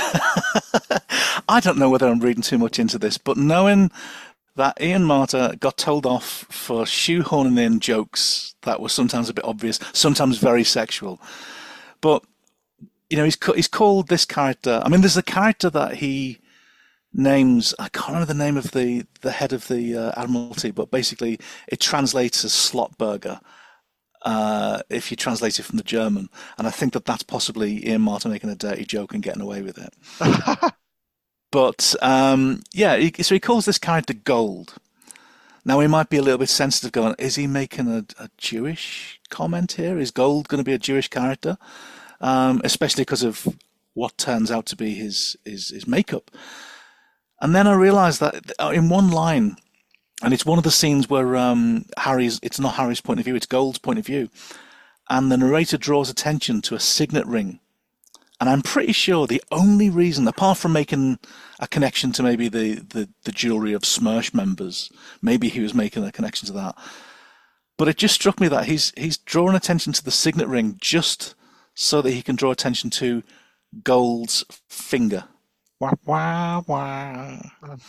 S8: I don't know whether I'm reading too much into this, but knowing that Ian Marter got told off for shoehorning in jokes that were sometimes a bit obvious, sometimes very sexual. But, he's called this character, there's a character that he names, I can't remember the name of the head of the Admiralty, but basically it translates as Slotburger, if you translate it from the German. And I think that's possibly Ian Marter making a dirty joke and getting away with it. But, so he calls this character Gold. Now, he might be a little bit sensitive going, is he making a Jewish comment here? Is Gold going to be a Jewish character? Especially because of what turns out to be his makeup. And then I realised that in one line, and it's one of the scenes where it's not Harry's point of view, it's Gold's point of view. And the narrator draws attention to a signet ring And I'm pretty sure the only reason, apart from making a connection to maybe the jewelry of Smersh members, maybe he was making a connection to that. But it just struck me that he's drawn attention to the signet ring just so that he can draw attention to Gold's finger. Wah, wah, wah.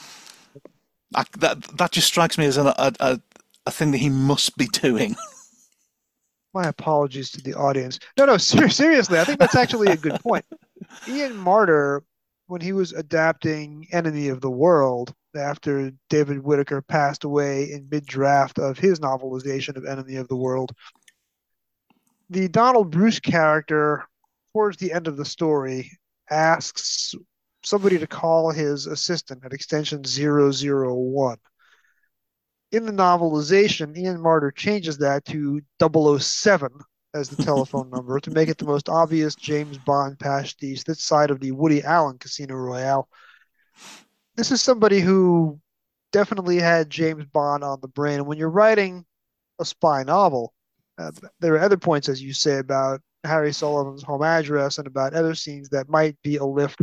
S8: That just strikes me as a thing that he must be doing.
S1: My apologies to the audience. No, seriously, I think that's actually a good point. Ian Marter, when he was adapting Enemy of the World, after David Whitaker passed away in mid-draft of his novelization of Enemy of the World, the Donald Bruce character, towards the end of the story, asks somebody to call his assistant at extension 001. In the novelization, Ian Marter changes that to 007 as the telephone number to make it the most obvious James Bond pastiche this side of the Woody Allen Casino Royale. This is somebody who definitely had James Bond on the brain. And when you're writing a spy novel, there are other points, as you say, about Harry Sullivan's home address and about other scenes that might be a lift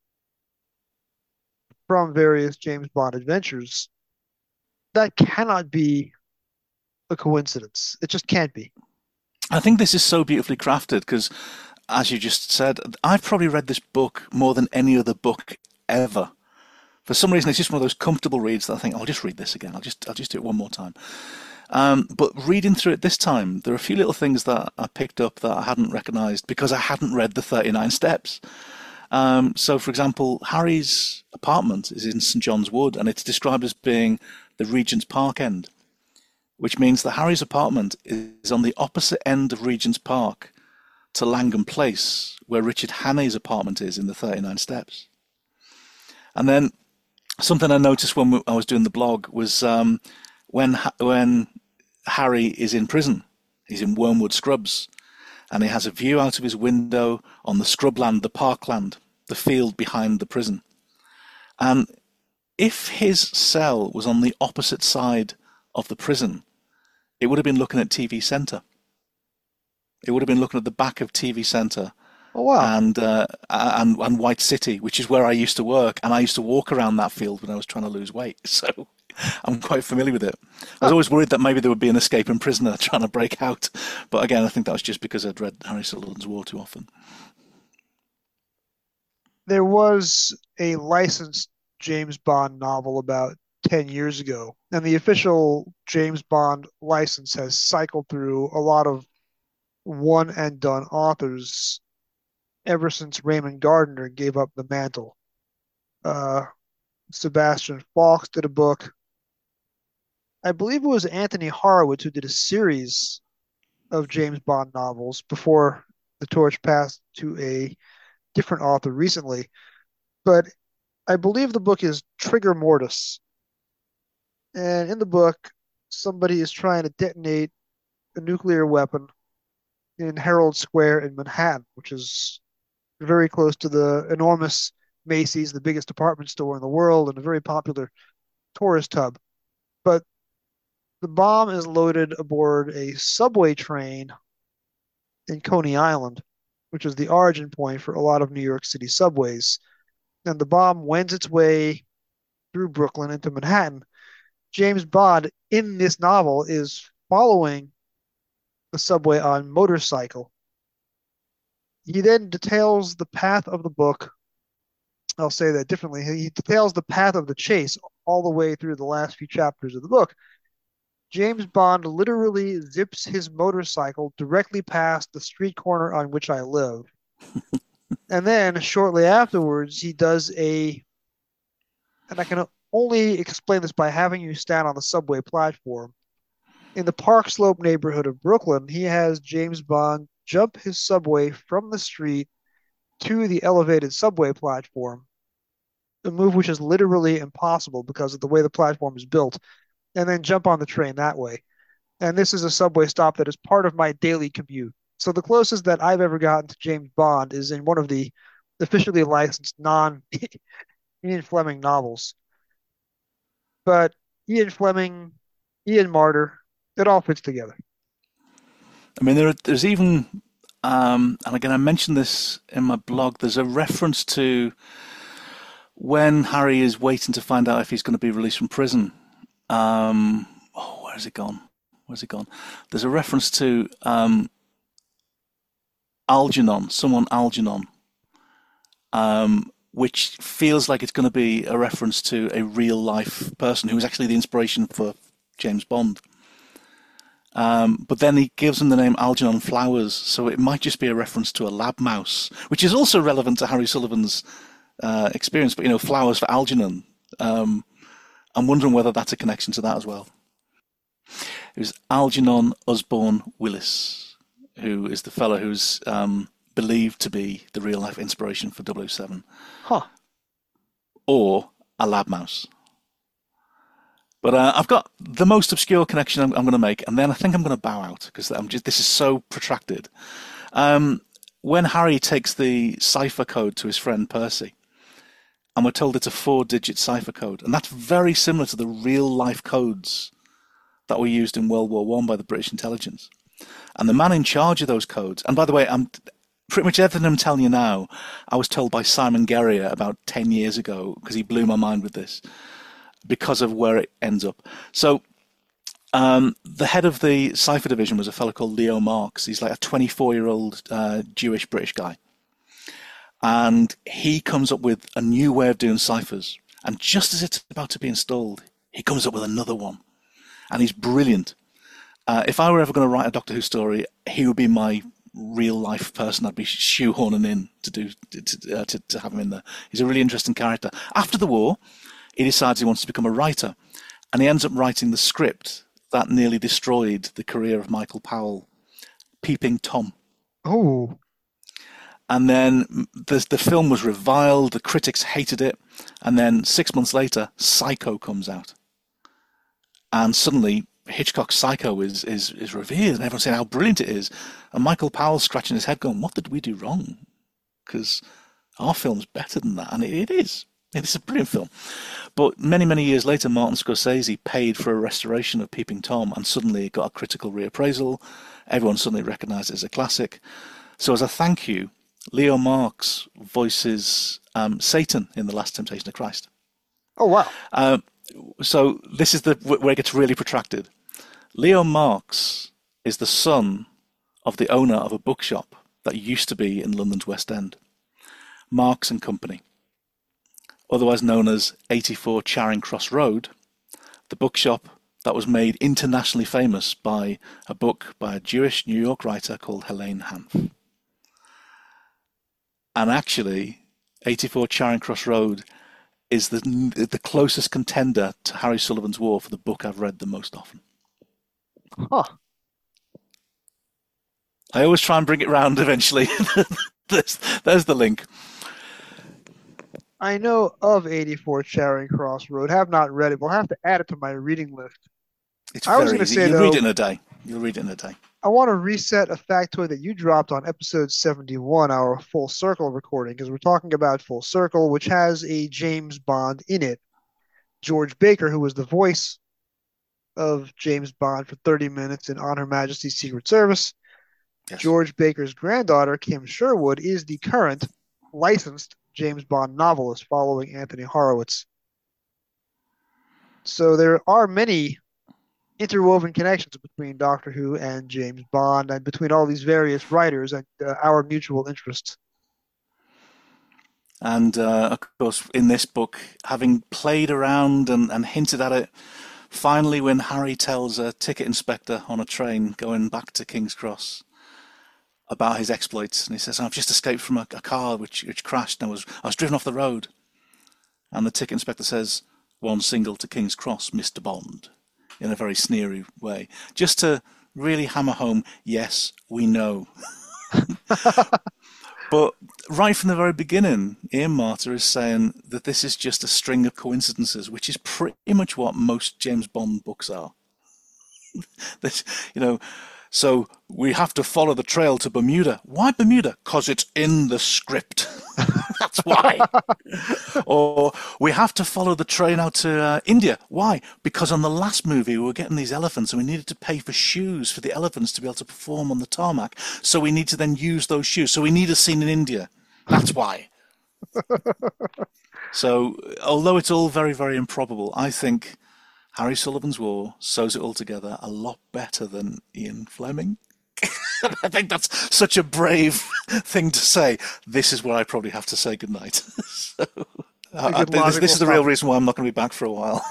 S1: from various James Bond adventures. That cannot be a coincidence. It just can't be.
S8: I think this is so beautifully crafted because, as you just said, I've probably read this book more than any other book ever. For some reason, it's just one of those comfortable reads that I think, I'll just read this again. I'll just do it one more time. But reading through it this time, there are a few little things that I picked up that I hadn't recognised because I hadn't read the 39 Steps. So, for example, Harry's apartment is in St John's Wood, and it's described as being the Regent's Park end, which means that Harry's apartment is on the opposite end of Regent's Park to Langham Place, where Richard Hannay's apartment is in the 39 Steps. And then something I noticed when I was doing the blog was when Harry is in prison, he's in Wormwood Scrubs, and he has a view out of his window on the scrubland, the parkland, the field behind the prison. And if his cell was on the opposite side of the prison, it would have been looking at TV Centre. It would have been looking at the back of TV Centre.
S1: Oh, wow.
S8: And White City, which is where I used to work, and I used to walk around that field when I was trying to lose weight. So I'm quite familiar with it. I was always worried that maybe there would be an escaping prisoner trying to break out. But again, I think that was just because I'd read Harry Sullivan's War too often.
S1: There was a licensed James Bond novel about 10 years ago, and the official James Bond license has cycled through a lot of one and done authors ever since Raymond Gardner gave up the mantle. Sebastian Faulks did a book. I believe it was Anthony Horowitz who did a series of James Bond novels before the torch passed to a different author recently. But I believe the book is Trigger Mortis. And in the book, somebody is trying to detonate a nuclear weapon in Herald Square in Manhattan, which is very close to the enormous Macy's, the biggest department store in the world, and a very popular tourist hub. But the bomb is loaded aboard a subway train in Coney Island, which is the origin point for a lot of New York City subways. And the bomb wends its way through Brooklyn into Manhattan. James Bond, in this novel, is following the subway on motorcycle. He then details the path of the book. I'll say that differently. He details the path of the chase all the way through the last few chapters of the book. James Bond literally zips his motorcycle directly past the street corner on which I live. And then shortly afterwards, he does and I can only explain this by having you stand on the subway platform. In the Park Slope neighborhood of Brooklyn, he has James Bond jump his subway from the street to the elevated subway platform, a move which is literally impossible because of the way the platform is built, and then jump on the train that way. And this is a subway stop that is part of my daily commute. So the closest that I've ever gotten to James Bond is in one of the officially licensed non-Ian Fleming novels. But Ian Fleming, Ian Marter, it all fits together.
S8: I mean, there's even and again, I mentioned this in my blog, there's a reference to when Harry is waiting to find out if he's going to be released from prison. Where's it gone? There's a reference to Algernon, which feels like it's going to be a reference to a real-life person who was actually the inspiration for James Bond. But then he gives him the name Algernon Flowers, so it might just be a reference to a lab mouse, which is also relevant to Harry Sullivan's experience. But, flowers for Algernon. I'm wondering whether that's a connection to that as well. It was Algernon Osborne Willis, who is the fellow who's believed to be the real-life inspiration for 007.
S1: Huh.
S8: Or a lab mouse. But I've got the most obscure connection I'm going to make, and then I think I'm going to bow out because this is so protracted. When Harry takes the cipher code to his friend Percy, and we're told it's a 4-digit cipher code, and that's very similar to the real-life codes that were used in World War I by the British intelligence. And the man in charge of those codes, and by the way, pretty much everything I'm telling you now, I was told by Simon Guerrier about 10 years ago, because he blew my mind with this, because of where it ends up. So the head of the cipher division was a fellow called Leo Marks. He's like a 24-year-old Jewish British guy. And he comes up with a new way of doing ciphers. And just as it's about to be installed, he comes up with another one. And he's brilliant. If I were ever going to write a Doctor Who story, he would be my real-life person I'd be shoehorning in to have him in there. He's a really interesting character. After the war, he decides he wants to become a writer. And he ends up writing the script that nearly destroyed the career of Michael Powell, Peeping Tom.
S1: Oh.
S8: And then the film was reviled, the critics hated it, and then 6 months later, Psycho comes out. And suddenly, Hitchcock's Psycho is revered, and everyone's saying how brilliant it is. And Michael Powell's scratching his head going, what did we do wrong? Because our film's better than that, and it is. It's a brilliant film. But many, many years later, Martin Scorsese paid for a restoration of Peeping Tom, and suddenly it got a critical reappraisal. Everyone suddenly recognized it as a classic. So as a thank you, Leo Marks voices Satan in The Last Temptation of Christ.
S1: Oh, wow.
S8: So this is where it gets really protracted. Leo Marks is the son of the owner of a bookshop that used to be in London's West End, Marks and Company, otherwise known as 84 Charing Cross Road, the bookshop that was made internationally famous by a book by a Jewish New York writer called Helene Hanff. And actually, 84 Charing Cross Road is the closest contender to Harry Sullivan's War for the book I've read the most often.
S1: Huh.
S8: I always try and bring it round eventually. There's the link.
S1: I know of 84 Charing Cross Road. Have not read it. We'll have to add it to my reading list.
S8: It's
S1: I was
S8: very
S1: gonna
S8: easy.
S1: say,
S8: You'll
S1: though,
S8: read it in a day. You'll read it in a day.
S1: I want to reset a factoid that you dropped on episode 71, our Full Circle recording, because we're talking about Full Circle, which has a James Bond in it. George Baker, who was the voice of James Bond for 30 minutes in On Her Majesty's Secret Service.
S8: Yes.
S1: George Baker's granddaughter, Kim Sherwood, is the current licensed James Bond novelist following Anthony Horowitz. So there are many interwoven connections between Doctor Who and James Bond, and between all these various writers and our mutual interests.
S8: And of course, in this book, having played around and hinted at it, finally when Harry tells a ticket inspector on a train going back to King's Cross about his exploits, and he says, I've just escaped from a car which crashed, and I was driven off the road. And the ticket inspector says, 1 single to King's Cross, Mr. Bond, in a very sneery way, just to really hammer home, yes, we know. But right from the very beginning, Ian Marter is saying that this is just a string of coincidences, which is pretty much what most James Bond books are. That, so we have to follow the trail to Bermuda. Why Bermuda? Because it's in the script. That's why. Or we have to follow the train out to India. Why? Because on the last movie we were getting these elephants and we needed to pay for shoes for the elephants to be able to perform on the tarmac. So we need to then use those shoes. So we need a scene in India. That's why. So although it's all very, very improbable, I think Harry Sullivan's War sews it all together a lot better than Ian Fleming. I think that's such a brave thing to say. This is where I probably have to say goodnight. So, this is the real reason why I'm not going to be back for a while.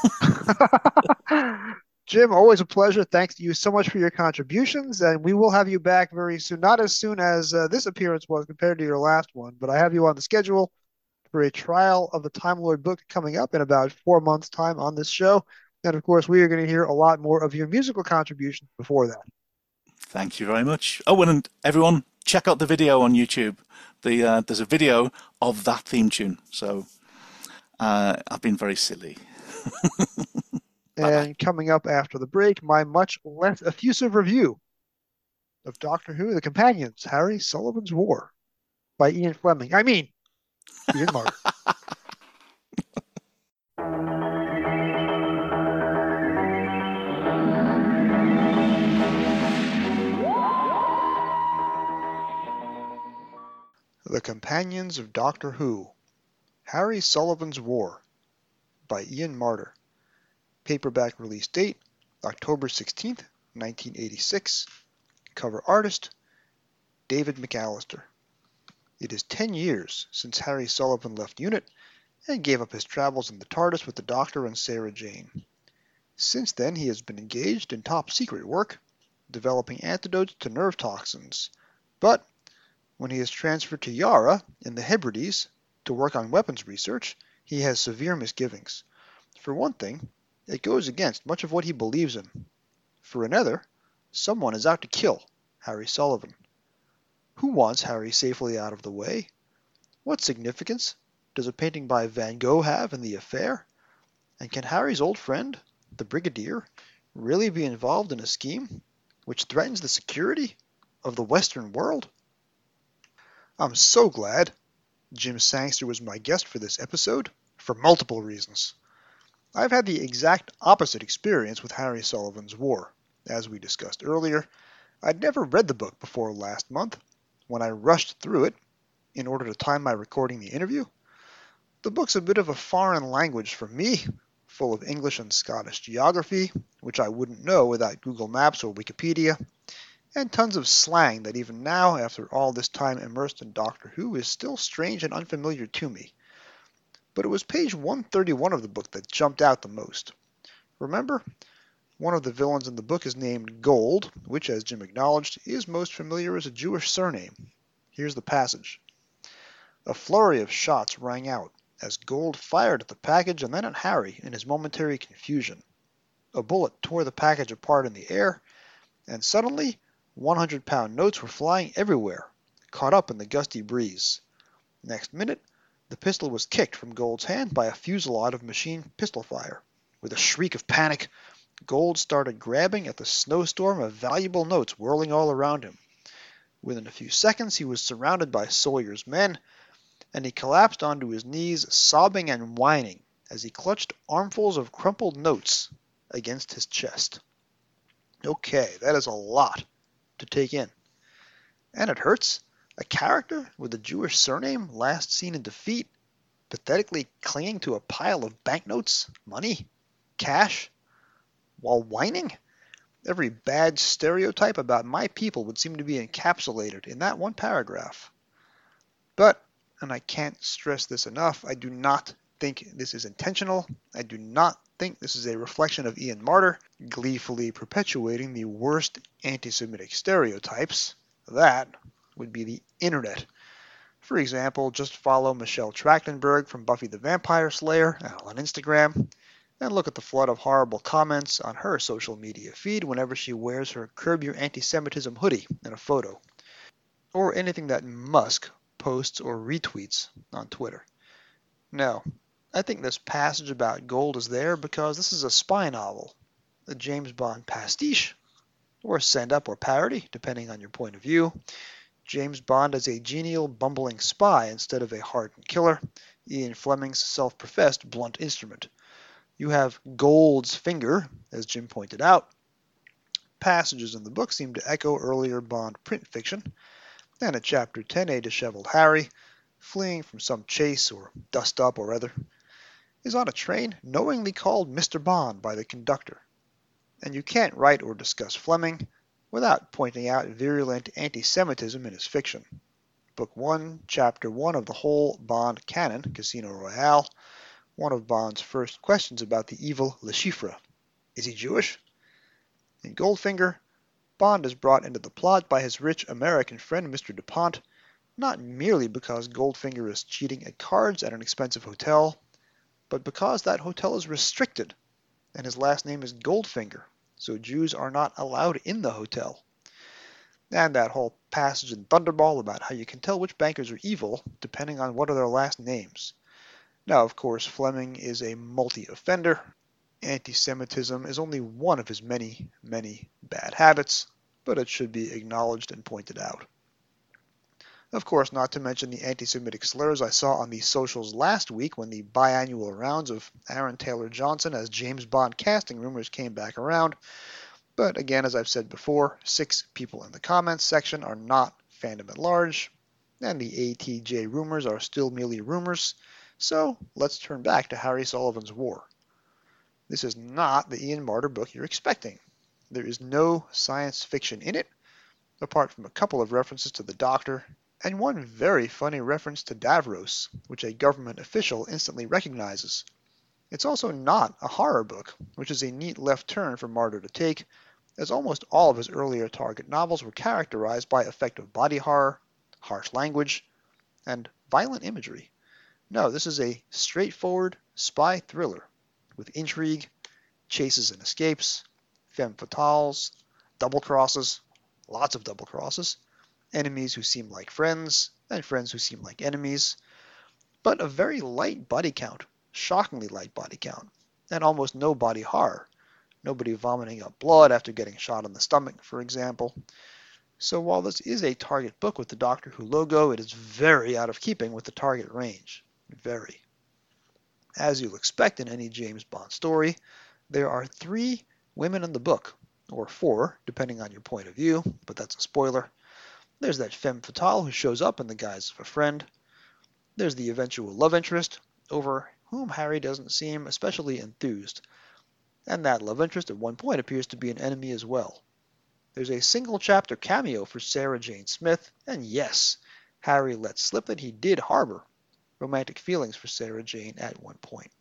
S1: Jim, always a pleasure. Thanks you so much for your contributions, and we will have you back very soon. Not as soon as this appearance was compared to your last one, but I have you on the schedule for a Trial of the Time Lord book coming up in about 4 months' time on this show. And, of course, we are going to hear a lot more of your musical contributions before that.
S8: Thank you very much. Oh, and everyone, check out the video on YouTube. There's a video of that theme tune. So I've been very silly.
S1: And coming up after the break, my much less effusive review of Doctor Who, The Companions, Harry Sullivan's War by Ian Fleming. I mean, Ian Martin. The Companions of Doctor Who, Harry Sullivan's War by Ian Marter. Paperback release date, October 16th, 1986. Cover artist, David McAllister. It is 10 years since Harry Sullivan left UNIT and gave up his travels in the TARDIS with the Doctor and Sarah Jane. Since then, he has been engaged in top-secret work, developing antidotes to nerve toxins. But when he is transferred to Yara in the Hebrides to work on weapons research, he has severe misgivings. For one thing, it goes against much of what he believes in. For another, someone is out to kill Harry Sullivan. Who wants Harry safely out of the way? What significance does a painting by Van Gogh have in the affair? And can Harry's old friend, the Brigadier, really be involved in a scheme which threatens the security of the Western world? I'm so glad Jim Sangster was my guest for this episode, for multiple reasons. I've had the exact opposite experience with Harry Sullivan's War. As we discussed earlier, I'd never read the book before last month, when I rushed through it in order to time my recording the interview. The book's a bit of a foreign language for me, full of English and Scottish geography, which I wouldn't know without Google Maps or Wikipedia, and tons of slang that even now, after all this time immersed in Doctor Who, is still strange and unfamiliar to me. But it was page 131 of the book that jumped out the most. Remember? One of the villains in the book is named Gold, which, as Jim acknowledged, is most familiar as a Jewish surname. Here's the passage. A flurry of shots rang out as Gold fired at the package and then at Harry in his momentary confusion. A bullet tore the package apart in the air, and suddenly 100-pound notes were flying everywhere, caught up in the gusty breeze. Next minute, the pistol was kicked from Gold's hand by a fusillade of machine pistol fire. With a shriek of panic, Gold started grabbing at the snowstorm of valuable notes whirling all around him. Within a few seconds, he was surrounded by Sawyer's men, and he collapsed onto his knees, sobbing and whining as he clutched armfuls of crumpled notes against his chest. Okay, that is a lot to take in. And it hurts. A character with a Jewish surname, last seen in defeat, pathetically clinging to a pile of banknotes, money, cash, while whining? Every bad stereotype about my people would seem to be encapsulated in that one paragraph. But, and I can't stress this enough, I do not think this is intentional. I do not think this is a reflection of Ian Marter gleefully perpetuating the worst anti-Semitic stereotypes. That would be the internet. For example, just follow Michelle Trachtenberg from Buffy the Vampire Slayer on Instagram, and look at the flood of horrible comments on her social media feed whenever she wears her Curb Your Anti-Semitism hoodie in a photo, or anything that Musk posts or retweets on Twitter. No, I think this passage about Gold is there because this is a spy novel, a James Bond pastiche, or send-up or parody, depending on your point of view, James Bond as a genial, bumbling spy instead of a hardened killer, Ian Fleming's self-professed blunt instrument. You have Gold's finger, as Jim pointed out. Passages in the book seem to echo earlier Bond print fiction, and at Chapter 10, a disheveled Harry, fleeing from some chase or dust-up or other, is on a train knowingly called Mr. Bond by the conductor. And you can't write or discuss Fleming without pointing out virulent anti-Semitism in his fiction. Book 1, Chapter 1 of the whole Bond canon, Casino Royale, one of Bond's first questions about the evil Le Chiffre. Is he Jewish? In Goldfinger, Bond is brought into the plot by his rich American friend Mr. DuPont, not merely because Goldfinger is cheating at cards at an expensive hotel, but because that hotel is restricted, and his last name is Goldfinger, so Jews are not allowed in the hotel. And that whole passage in Thunderball about how you can tell which bankers are evil depending on what are their last names. Now, of course, Fleming is a multi-offender. Anti-Semitism is only one of his many, many bad habits, but it should be acknowledged and pointed out. Of course, not to mention the anti-Semitic slurs I saw on the socials last week when the biannual rounds of Aaron Taylor Johnson as James Bond casting rumors came back around. But again, as I've said before, 6 people in the comments section are not fandom at large, and the ATJ rumors are still merely rumors, so let's turn back to Harry Sullivan's War. This is not the Ian Marter book you're expecting. There is no science fiction in it, apart from a couple of references to the Doctor, and one very funny reference to Davros, which a government official instantly recognizes. It's also not a horror book, which is a neat left turn for Marter to take, as almost all of his earlier Target novels were characterized by effective body horror, harsh language, and violent imagery. No, this is a straightforward spy thriller, with intrigue, chases and escapes, femme fatales, double crosses, lots of double crosses, enemies who seem like friends, and friends who seem like enemies, but a very light body count, shockingly light body count, and almost no body horror. Nobody vomiting up blood after getting shot in the stomach, for example. So while this is a Target book with the Doctor Who logo, it is very out of keeping with the Target range. Very. As you'll expect in any James Bond story, there are 3 women in the book, or 4, depending on your point of view, but that's a spoiler. There's that femme fatale who shows up in the guise of a friend. There's the eventual love interest, over whom Harry doesn't seem especially enthused. And that love interest at one point appears to be an enemy as well. There's a single chapter cameo for Sarah Jane Smith, and yes, Harry lets slip that he did harbor romantic feelings for Sarah Jane at one point.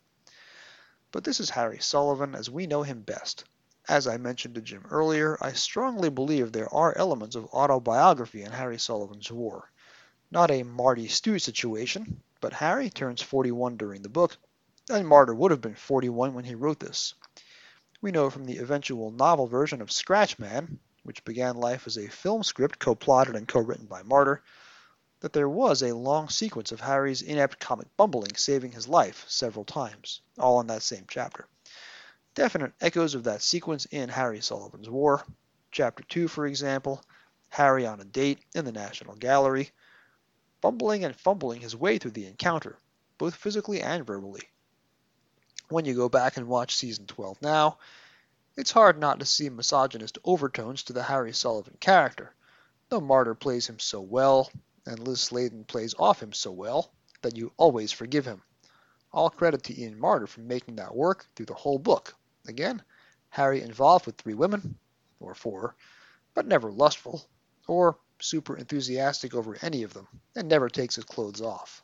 S1: But this is Harry Sullivan as we know him best. As I mentioned to Jim earlier, I strongly believe there are elements of autobiography in Harry Sullivan's War. Not a Marty Stu situation, but Harry turns 41 during the book, and Martyr would have been 41 when he wrote this. We know from the eventual novel version of Scratchman, which began life as a film script co-plotted and co-written by Martyr, that there was a long sequence of Harry's inept comic bumbling saving his life several times, all in that same chapter. Definite echoes of that sequence in Harry Sullivan's War. Chapter 2, for example, Harry on a date in the National Gallery, bumbling and fumbling his way through the encounter, both physically and verbally. When you go back and watch Season 12 now, it's hard not to see misogynist overtones to the Harry Sullivan character, though Martyr plays him so well, and Liz Sladen plays off him so well, that you always forgive him. All credit to Ian Marter for making that work through the whole book. Again, Harry involved with 3 women, or 4, but never lustful, or super enthusiastic over any of them, and never takes his clothes off.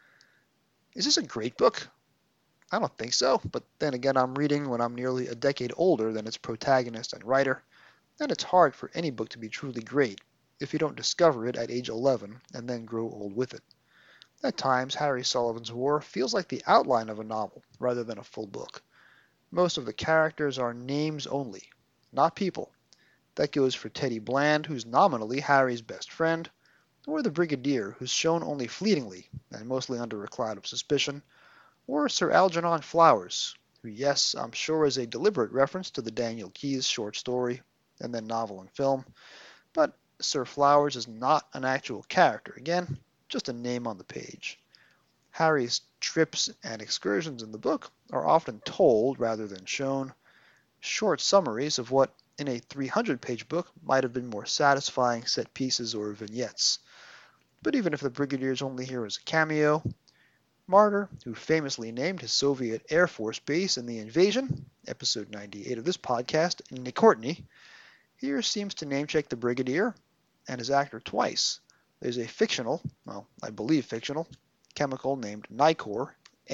S1: Is this a great book? I don't think so, but then again I'm reading when I'm nearly a decade older than its protagonist and writer, and it's hard for any book to be truly great if you don't discover it at age 11 and then grow old with it. At times, Harry Sullivan's War feels like the outline of a novel rather than a full book. Most of the characters are names only, not people. That goes for Teddy Bland, who's nominally Harry's best friend, or the Brigadier, who's shown only fleetingly and mostly under a cloud of suspicion, or Sir Algernon Flowers, who, yes, I'm sure is a deliberate reference to the Daniel Keyes short story and then novel and film, but Sir Flowers is not an actual character. Again, just a name on the page. Harry's trips and excursions in the book are often told rather than shown, short summaries of what in a 300-page book might have been more satisfying set pieces or vignettes. But even if the Brigadier is only here as a cameo, Martyr, who famously named his Soviet Air Force base in the invasion, episode 98 of this podcast, Nikortny, here seems to name-check the Brigadier and his actor twice. There's a fictional, well, I believe fictional, chemical named Nykor,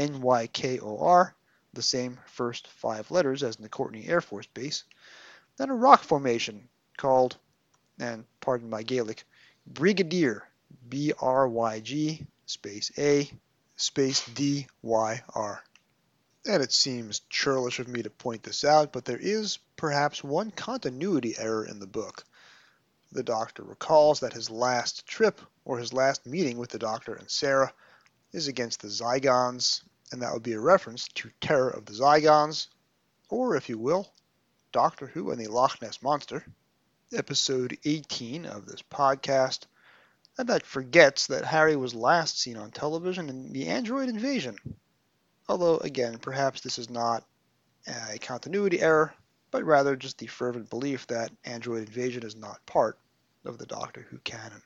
S1: Nykor, the same first 5 letters as Nikortny Air Force Base, then a rock formation called, and pardon my Gaelic, Brigadier, B-R-Y-G, space A, space D-Y-R. And it seems churlish of me to point this out, but there is perhaps one continuity error in the book. The Doctor recalls that his last trip, or his last meeting with the Doctor and Sarah, is against the Zygons, and that would be a reference to Terror of the Zygons, or, if you will, Doctor Who and the Loch Ness Monster, episode 18 of this podcast, and that forgets that Harry was last seen on television in The Android Invasion. Although, again, perhaps this is not a continuity error, but rather just the fervent belief that Android Invasion is not part of the Doctor Who canon.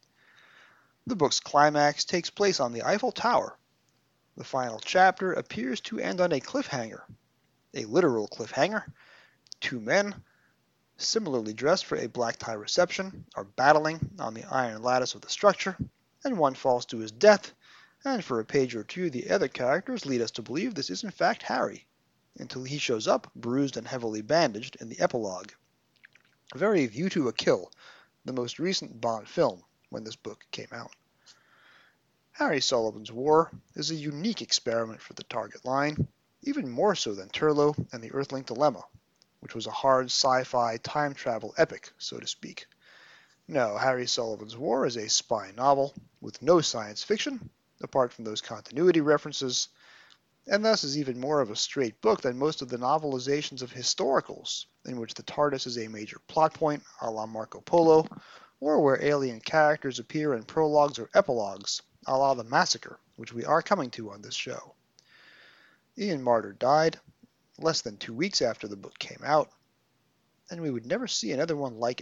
S1: The book's climax takes place on the Eiffel Tower. The final chapter appears to end on a cliffhanger, a literal cliffhanger. 2 men, similarly dressed for a black tie reception, are battling on the iron lattice of the structure, and one falls to his death, and for a page or two the other characters lead us to believe this is in fact Harry, until he shows up, bruised and heavily bandaged, in the epilogue. A very View to a Kill, the most recent Bond film, when this book came out. Harry Sullivan's War is a unique experiment for the Target line, even more so than Turlough and the Earthlink Dilemma, which was a hard sci-fi time travel epic, so to speak. No, Harry Sullivan's War is a spy novel with no science fiction, apart from those continuity references, and thus is even more of a straight book than most of the novelizations of historicals, in which the TARDIS is a major plot point, a la Marco Polo, or where alien characters appear in prologues or epilogues, a la The Massacre, which we are coming to on this show. Ian Martyr died less than 2 weeks after the book came out, and we would never see another one like it.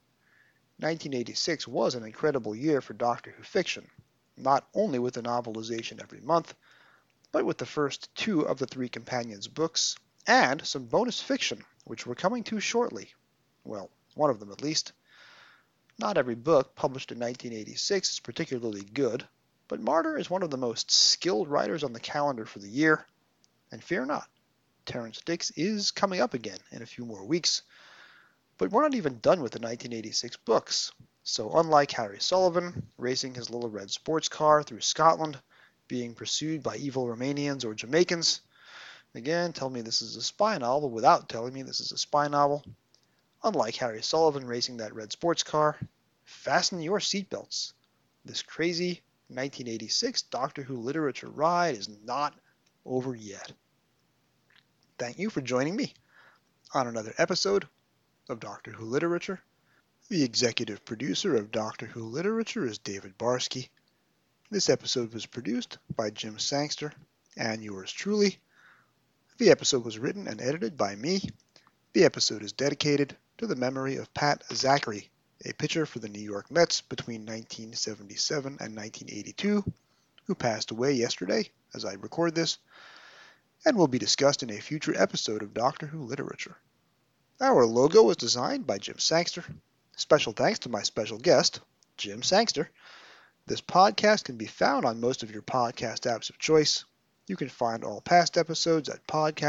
S1: 1986 was an incredible year for Doctor Who fiction, not only with a novelization every month, but with the first 2 of the 3 Companions books, and some bonus fiction, which we're coming to shortly. Well, one of them at least. Not every book published in 1986 is particularly good, but Martyr is one of the most skilled writers on the calendar for the year, and fear not, Terrance Dicks is coming up again in a few more weeks. But we're not even done with the 1986 books, so unlike Harry Sullivan, racing his little red sports car through Scotland, being pursued by evil Romanians or Jamaicans, again, tell me this is a spy novel without telling me this is a spy novel. Unlike Harry Sullivan racing that red sports car, fasten your seatbelts. This crazy 1986 Doctor Who literature ride is not over yet. Thank you for joining me on another episode of Doctor Who Literature. The executive producer of Doctor Who Literature is David Barsky. This episode was produced by Jim Sangster and yours truly. The episode was written and edited by me. The episode is dedicated to the memory of Pat Zachary, a pitcher for the New York Mets between 1977 and 1982, who passed away yesterday as I record this, and will be discussed in a future episode of Doctor Who Literature. Our logo was designed by Jim Sangster. Special thanks to my special guest, Jim Sangster. This podcast can be found on most of your podcast apps of choice. You can find all past episodes at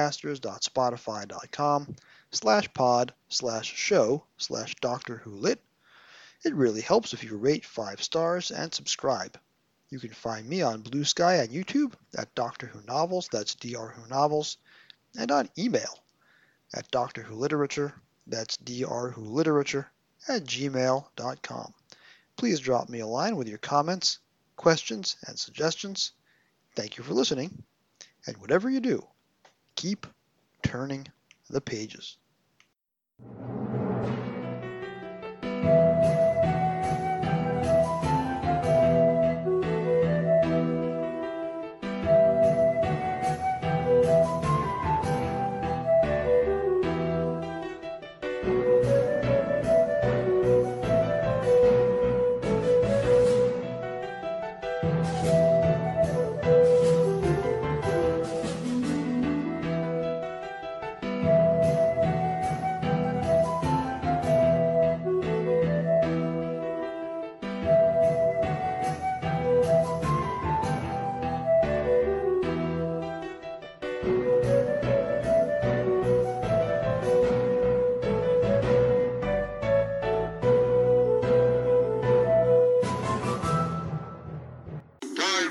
S1: podcasters.spotify.com/pod/show/Doctor Who Lit. It really helps if you rate 5 stars and subscribe. You can find me on Blue Sky and YouTube at Doctor Who Novels, that's Dr. Who Novels, and on email at Doctor Who Literature, that's drwholiterature, @gmail.com. Please drop me a line with your comments, questions, and suggestions. Thank you for listening, and whatever you do, keep turning the pages.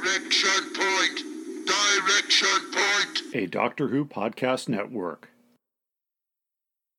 S2: Direction point! Direction point!
S3: A Doctor Who podcast network.